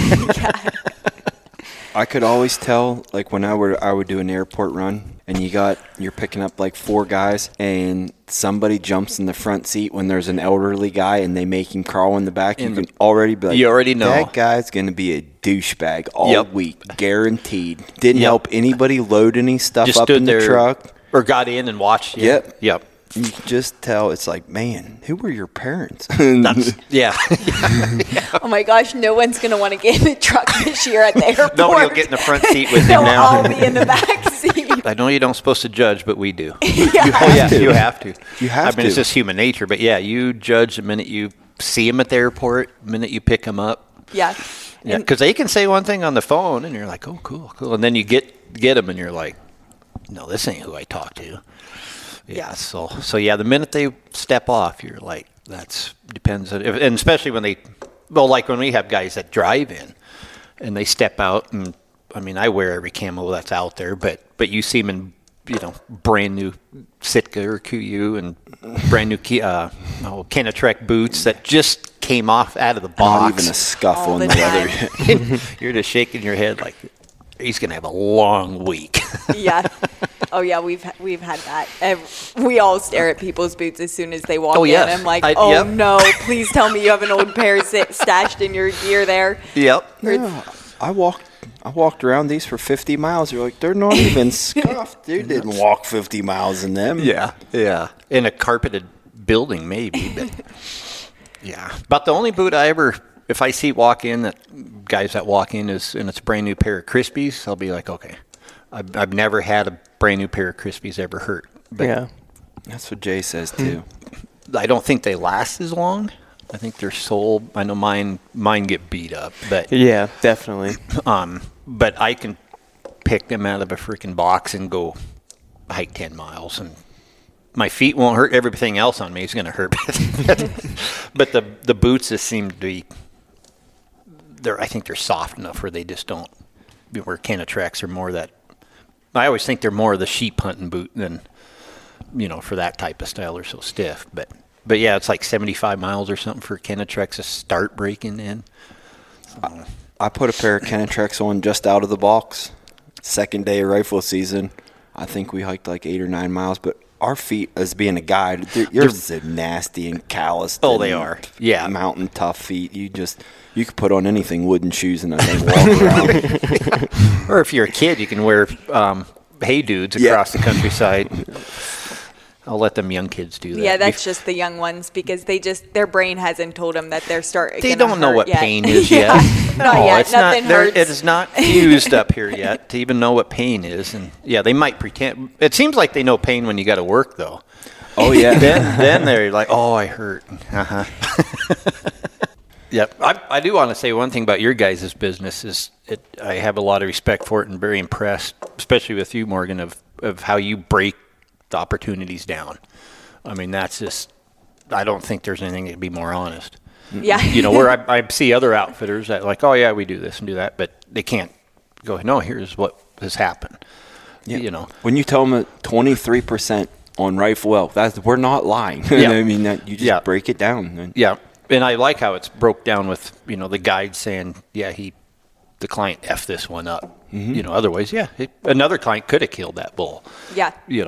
I could always tell, like when I would do an airport run, and you're picking up like 4 guys, and somebody jumps in the front seat when there's an elderly guy, and they make him crawl in the back. You can already be like, you already know that guy's going to be a douchebag all week, guaranteed. Didn't help anybody load any stuff just up in the truck, or got in and watched. Yep. You just tell. It's like, man, who were your parents? Yeah. Oh my gosh, no one's going to want to get in the truck this year at the airport. Nobody will get in the front seat with him They'll now. all be in the back seat. I know you don't supposed to judge, but we do. Yeah. You have to. You have to. It's just human nature. But yeah, you judge the minute you see him at the airport, the minute you pick him up. Yeah. Yeah, because they can say one thing on the phone, and you're like, oh, cool. And then you get them, and you're like, no, this ain't who I talk to. Yeah. So yeah, the minute they step off, you're like, depends on, and especially when like when we have guys that drive in, and they step out, and I mean, I wear every camo that's out there, but you see them in, brand new Sitka or QU and brand new Kenetrek boots that just came off out of the box. Not even a scuffle in the time. leather. You're just shaking your head like he's gonna have a long week. Yeah. Oh yeah, we've had that. And we all stare at people's boots as soon as they walk in. Yes. I'm like, Yep. no, please tell me you have an old pair stashed in your gear there. Yep. Yeah, I walked I walked around these for 50 miles. You're like, they're not even scuffed. They didn't walk 50 miles in them. Yeah. In a carpeted building, maybe. But yeah. About the only boot I ever, if I see walk in, that guys that walk in is, and it's a brand new pair of Crispies, I'll be like, okay. I've never had a brand new pair of Crispies ever hurt. But Yeah. That's what Jay says, too. I don't think they last as long. I think they're sold. I know mine get beat up, but Yeah, definitely. but I can pick them out of a freaking box and go hike 10 miles, and my feet won't hurt. Everything else on me is going to hurt. But the boots just seem to be. I think they're soft enough where they just don't. Where Kenetreks are more that. I always think they're more of the sheep hunting boot than, for that type of style. They're so stiff, But yeah, it's like 75 miles or something for Kenetreks to start breaking in. So. I put a pair of Kenetreks on just out of the box. Second day of rifle season. I think we hiked like 8 or 9 miles, but our feet, as being a guide, yours is nasty and calloused. Oh, they are. Yeah. Mountain tough feet. You could put on anything, wooden shoes, and I think walk around. Or if you're a kid, you can wear Hey Dudes across the countryside. I'll let them young kids do that. Yeah, that's just the young ones because their brain hasn't told them that they're starting. They don't know what yet. pain is yet. Not yet. It's Nothing hurts. It is not fused up here yet to even know what pain is. And yeah, they might pretend. It seems like they know pain when you got to work, though. Oh yeah. then they're like, oh, I hurt. Uh-huh. Yep. I do want to say one thing about your guys' business is I have a lot of respect for it and very impressed, especially with you, Morgan, of how you break the opportunities down. I mean, that's just, I don't think there's anything that could be more honest. Yeah. Where I see other outfitters that like, oh yeah, we do this and do that, but they can't go, no, here's what has happened. Yeah. When you tell them that 23% on rifle well, we're not lying. Yeah. I mean, that you just break it down. Yeah. And I like how it's broke down with, the guide saying, the client F this one up. Mm-hmm. Otherwise, another client could have killed that bull. Yeah.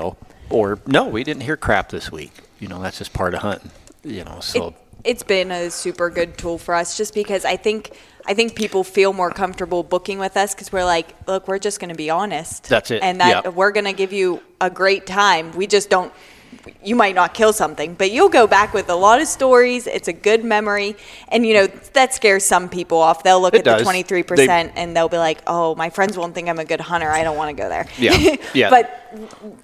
Or no, we didn't hear crap this week. That's just part of hunting. So it's been a super good tool for us just because I think people feel more comfortable booking with us because we're like, look, we're just going to be honest. That's it. And that we're going to give you a great time. We just don't. You might not kill something, but you'll go back with a lot of stories. It's a good memory. And, that scares some people off. They'll look at the 23% and they'll be like, oh, my friends won't think I'm a good hunter. I don't want to go there. Yeah. Yeah. But,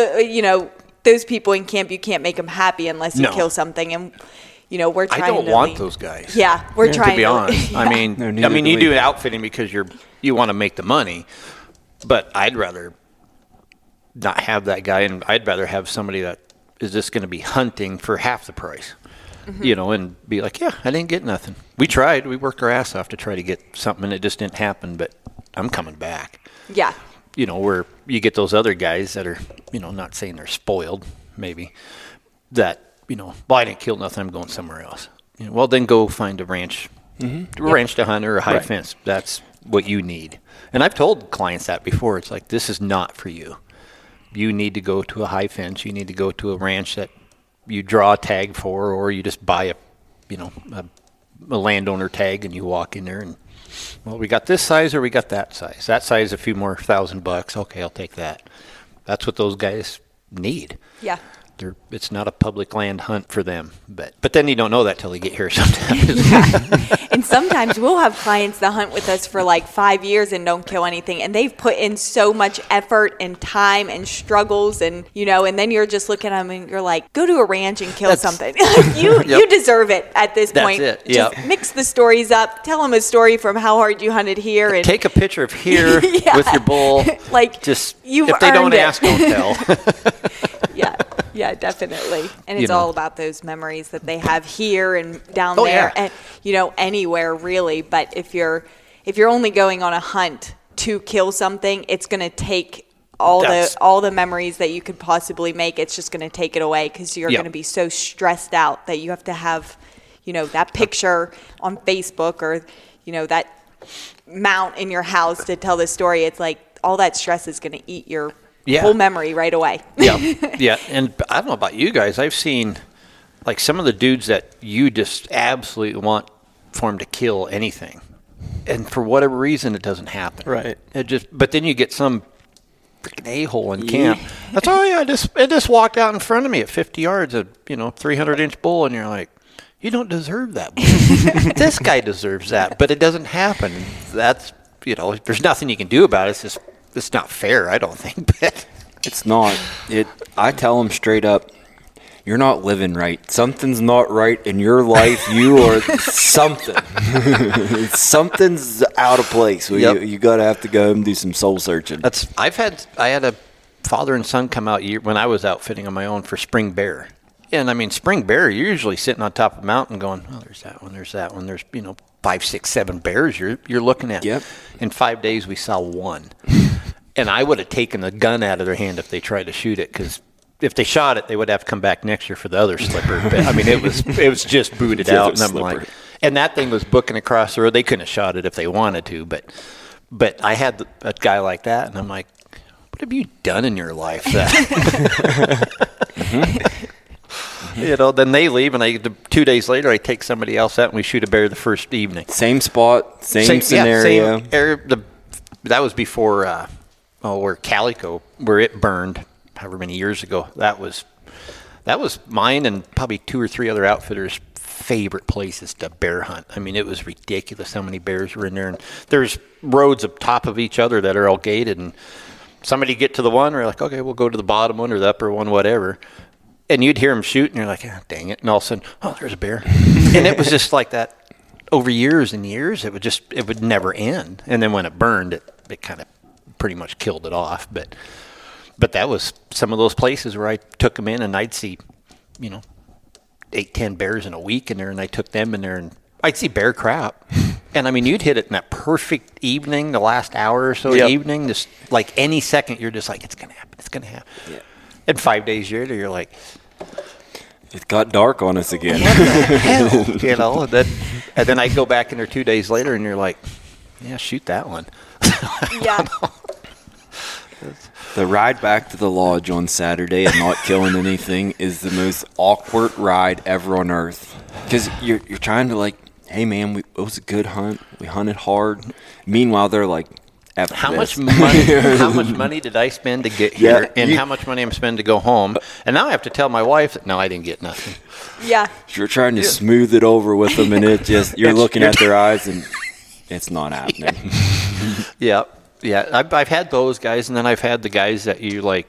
those people in camp, you can't make them happy unless you kill something. And, we're trying to. I don't want those guys. Yeah. We're trying to. To be honest. Yeah. I mean, you do outfitting because you want to make the money, but I'd rather not have that guy, and I'd rather have somebody that is just going to be hunting for half the price, and be like, yeah, I didn't get nothing. We tried. We worked our ass off to try to get something, and it just didn't happen, but I'm coming back. Yeah. Where you get those other guys that are, not saying they're spoiled, maybe, that, well, I didn't kill nothing, I'm going somewhere else. Well, then go find a ranch, ranch to hunt or a high fence. That's what you need. And I've told clients that before. It's like, this is not for you. You need to go to a high fence. You need to go to a ranch that you draw a tag for, or you just buy a landowner tag and you walk in there and, well, we got this size or we got that size. That size, a few more $1,000. Okay, I'll take that. That's what those guys need. Yeah. It's not a public land hunt for them, but then you don't know that till you get here sometimes. Yeah. And sometimes we'll have clients that hunt with us for like 5 years and don't kill anything, and they've put in so much effort and time and struggles, and and then you're just looking at them and you're like, go to a ranch and kill something. You deserve it at this point. That's it. Just mix the stories up. Tell them a story from how hard you hunted here, and take a picture of here with your bull. Like, just you've if they don't earned it. ask, don't tell. Yeah, definitely. And it's all about those memories that they have here and down there and, anywhere really. But if you're only going on a hunt to kill something, it's going to take all the memories that you could possibly make. It's just going to take it away because you're going to be so stressed out that you have to have, that picture on Facebook or, that mount in your house to tell the story. It's like all that stress is going to eat your whole memory right away. Yeah. And I don't know about you guys. I've seen like some of the dudes that you just absolutely want for them to kill anything. and for whatever reason, it doesn't happen. Right. But then you get some freaking a-hole in camp. That's it just walked out in front of me at 50 yards, a 300-inch bull, and you're like, you don't deserve that bull. This guy deserves that, but it doesn't happen. That's there's nothing you can do about it. It's not fair, I don't think. But It's not. I tell them straight up, you're not living right. Something's not right in your life. You are something. Something's out of place. Yep. You got to have to go and do some soul searching. I had a father and son come out when I was outfitting on my own for spring bear. And I mean, spring bear, you're usually sitting on top of a mountain going, oh, there's that one, there's that one. There's, 5, 6, 7 bears you're looking at. Yep. In 5 days, we saw one. And I would have taken the gun out of their hand if they tried to shoot it, because if they shot it, they would have to come back next year for the other slipper. But, I mean, it was just booted out. And I'm like, and that thing was booking across the road. They couldn't have shot it if they wanted to. But I had a guy like that, and I'm like, what have you done in your life? Then they leave, and 2 days later, I take somebody else out, and we shoot a bear the first evening. Same spot, same scenario. That was before where Calico, where it burned, however many years ago. That was mine and probably 2 or 3 other outfitters' favorite places to bear hunt. I mean, it was ridiculous how many bears were in there. And there's roads up top of each other that are all gated, and somebody get to the one, we're like, okay, we'll go to the bottom one or the upper one, whatever. And you'd hear them shoot, and you're like, oh, dang it. And all of a sudden, oh, there's a bear. And it was just like that over years and years. It would never end. And then when it burned, it kind of pretty much killed it off. But that was some of those places where I took them in, and I'd see, 8, 10 bears in a week in there, and I took them in there, and I'd see bear crap. And I mean, you'd hit it in that perfect evening, the last hour or so of the evening, just like any second, you're just like, it's going to happen. It's going to happen. Yeah. And 5 days later, you're like, it got dark on us again. What the hell? And then I go back in there 2 days later, and you're like, yeah, shoot that one. Yeah. The ride back to the lodge on Saturday and not killing anything is the most awkward ride ever on earth. Because you're trying to hey man, it was a good hunt. We hunted hard. Meanwhile, they're like, how much money did I spend to get here, and how much money I'm spending to go home? And now I have to tell my wife that, no, I didn't get nothing. Yeah. You're trying to smooth it over with them, and you're looking at their eyes, and it's not happening. Yeah. I've had those guys, and then I've had the guys that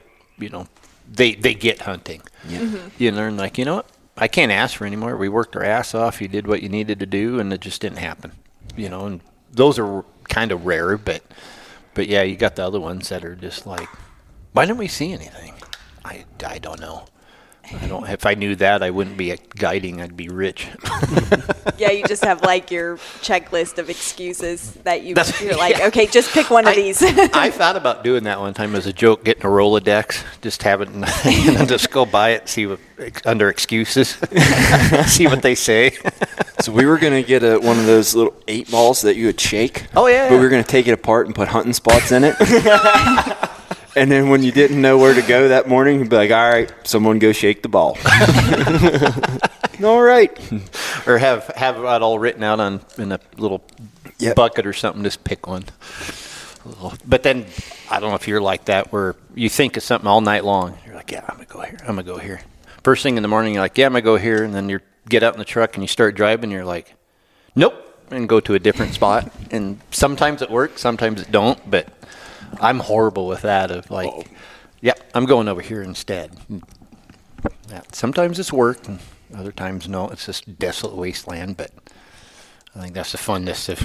they get hunting. Yeah. Mm-hmm. And like, you know what? I can't ask for any more. We worked our ass off. You did what you needed to do, and it just didn't happen. And those are kind of rare, but yeah, you got the other ones that are just like, why didn't we see anything? I don't know. If I knew that, I wouldn't be guiding. I'd be rich. Yeah, you just have your checklist of excuses that you're like, okay, just pick one of these. I thought about doing that one time as a joke, getting a Rolodex, just have it, and just go buy it, see what under excuses, see what they say. So we were gonna get one of those little 8 balls that you would shake. Oh yeah. But we were gonna take it apart and put hunting spots in it. And then when you didn't know where to go that morning, you'd be like, all right, someone go shake the ball. All right. Or have it all written out in a little bucket or something, just pick one. But then, I don't know if you're like that, where you think of something all night long. You're like, yeah, I'm going to go here. I'm going to go here. First thing in the morning, you're like, yeah, I'm going to go here. And then you get out in the truck and you start driving. You're like, nope, and go to a different spot. And sometimes it works, sometimes it don't. But I'm horrible with that of I'm going over here instead. Yeah, sometimes it's work, and other times no. It's just desolate wasteland. But I think that's the fun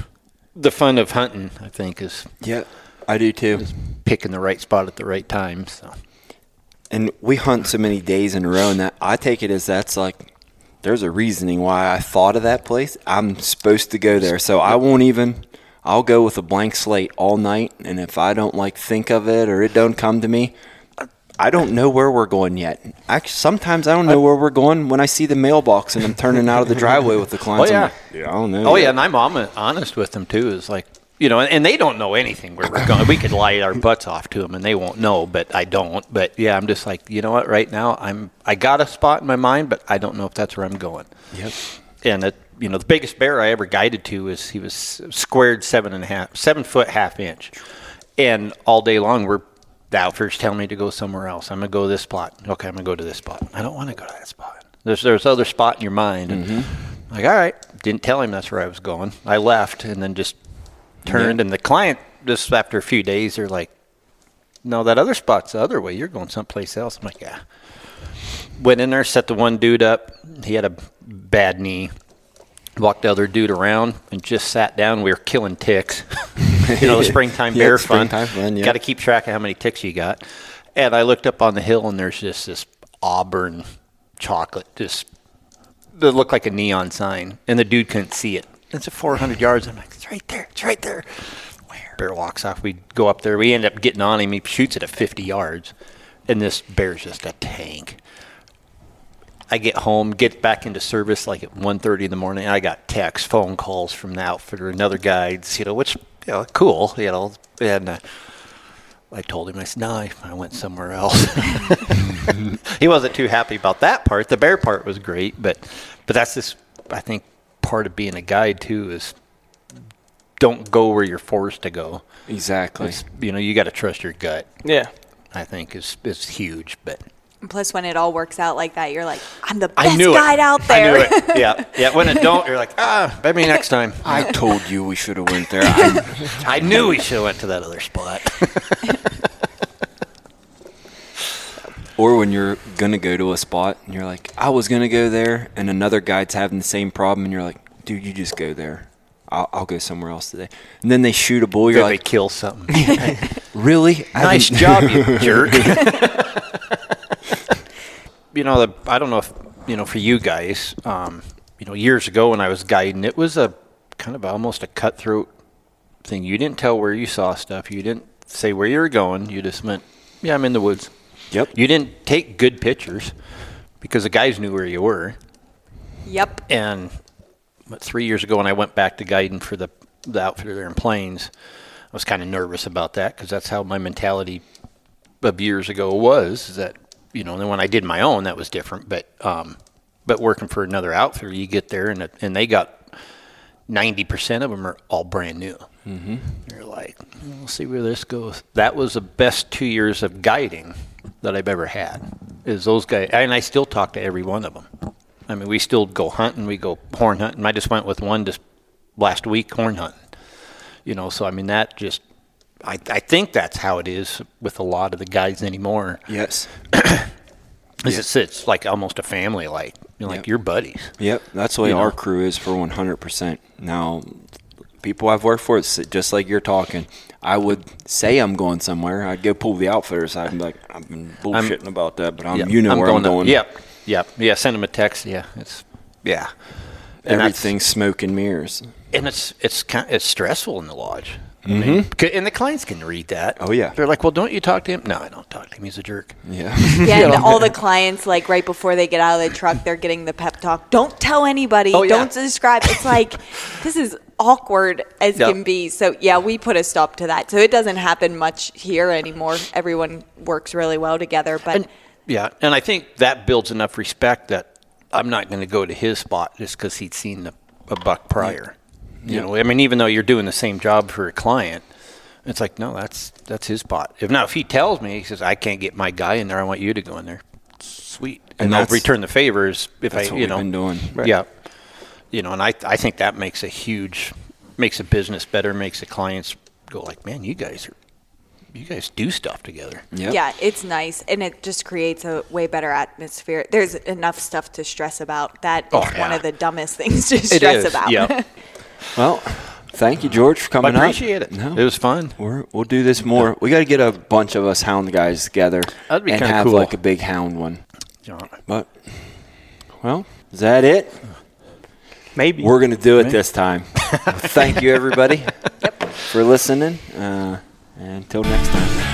of hunting. I think is I do too. Just picking the right spot at the right time. So, and we hunt so many days in a row, and that I take it as there's a reasoning why I thought of that place. I'm supposed to go there, so I won't even. I'll go with a blank slate all night, and if I don't think of it or it don't come to me, I don't know where we're going yet. Actually, sometimes I don't know where we're going when I see the mailbox and I'm turning out of the driveway with the clients. Oh, yeah. I don't know. Oh, yeah, and I'm honest with them, too. It's like, and they don't know anything where we're going. We could lie our butts off to them, and they won't know, but I don't. But, yeah, I'm just like, you know what, right now, I got a spot in my mind, but I don't know if that's where I'm going. Yep. And the biggest bear I ever guided to he was squared 7 foot half inch. And all day long, the outfitters telling me to go somewhere else. I'm going to go to this spot. Okay, I'm going to go to this spot. I don't want to go to that spot. There's other spot in your mind. And like, all right. Didn't tell him that's where I was going. I left and then just turned. And the client, just after a few days, they're like, no, that other spot's the other way. You're going someplace else. I'm like, yeah. Went in there, set the one dude up. He had a bad knee. Walked the other dude around and just sat down. We were killing ticks. The springtime bear fun. Got to keep track of how many ticks you got. And I looked up on the hill, and there's just this auburn chocolate, just that looked like a neon sign. And the dude couldn't see it. It's at 400 yards. I'm like, it's right there. It's right there. Where? Bear walks off. We go up there. We end up getting on him. He shoots it at 50 yards. And this bear's just a tank. I get home, get back into service like at 1:30 in the morning. I got texts, phone calls from the outfitter and other guides, which, cool, And I told him, I said, no, I went somewhere else. He wasn't too happy about that part. The bear part was great, but that's this, I think, part of being a guide too is don't go where you're forced to go. Exactly. You got to trust your gut. Yeah. I think is huge, but. Plus, when it all works out like that, you're like, I'm the best guide out there. I knew it. Yeah. When it don't, you're like, maybe next time. I told you we should have went there. I knew we should have went to that other spot. Or when you're going to go to a spot and you're like, I was going to go there, and another guide's having the same problem, and you're like, dude, you just go there. I'll go somewhere else today. And then they shoot a bull. You're like, they kill something. Really? Nice job, you jerk. I don't know if, for you guys, years ago when I was guiding, it was a kind of almost a cutthroat thing. You didn't tell where you saw stuff. You didn't say where you were going. You just went, yeah, I'm in the woods. Yep. You didn't take good pictures because the guys knew where you were. Yep. And 3 years ago when I went back to guiding for the outfitter there in Plains, I was kind of nervous about that because that's how my mentality of years ago was, is that, and then when I did my own, that was different. But working for another outfitter, you get there and they got 90% of them are all brand new. Mm-hmm. You're like, we'll see where this goes. That was the best 2 years of guiding that I've ever had. Is those guys, and I still talk to every one of them. I mean, we still go hunting. We go horn hunting. I just went with one just last week horn hunting. So I mean that just. I think that's how it is with a lot of the guides anymore. Yes. It's like almost a family, like your buddies. Yep, that's the way our crew is for 100%. Now, people I've worked for, it's just like you're talking. I would say I'm going somewhere. I'd go pull the outfitter aside and be like, I've been bullshitting about that, but where I'm going. Yep. Yeah, send them a text. Yeah, And everything's smoke and mirrors. And it's stressful in the lodge. Mm-hmm. And the clients can read that. Oh, yeah. They're like, well, don't you talk to him? No, I don't talk to him. He's a jerk. Yeah. Yeah, and all the clients, like, right before they get out of the truck, they're getting the pep talk. Don't tell anybody. Oh, yeah. Don't describe. It's like, this is awkward as can be. So, yeah, we put a stop to that. So it doesn't happen much here anymore. Everyone works really well together. But and I think that builds enough respect that I'm not going to go to his spot just because he'd seen a buck prior. I mean, even though you're doing the same job for a client, it's like, no, that's his spot. If he tells me, he says, I can't get my guy in there, I want you to go in there. Sweet. And I'll return the favors if that's what we've been doing. Right. Yeah. And I think that makes a business better, makes the clients go like, man, you guys do stuff together. Yep. Yeah, it's nice, and it just creates a way better atmosphere. There's enough stuff to stress about. That is one of the dumbest things to stress about. Yeah. Well, thank you, George, for coming out. I appreciate it. No, it was fun. We'll do this more. Yeah. We got to get a bunch of us hound guys together and have cool. like a big hound one. But, well, is that it? Maybe. We're going to do it this time. Thank you, everybody, for listening. Until next time.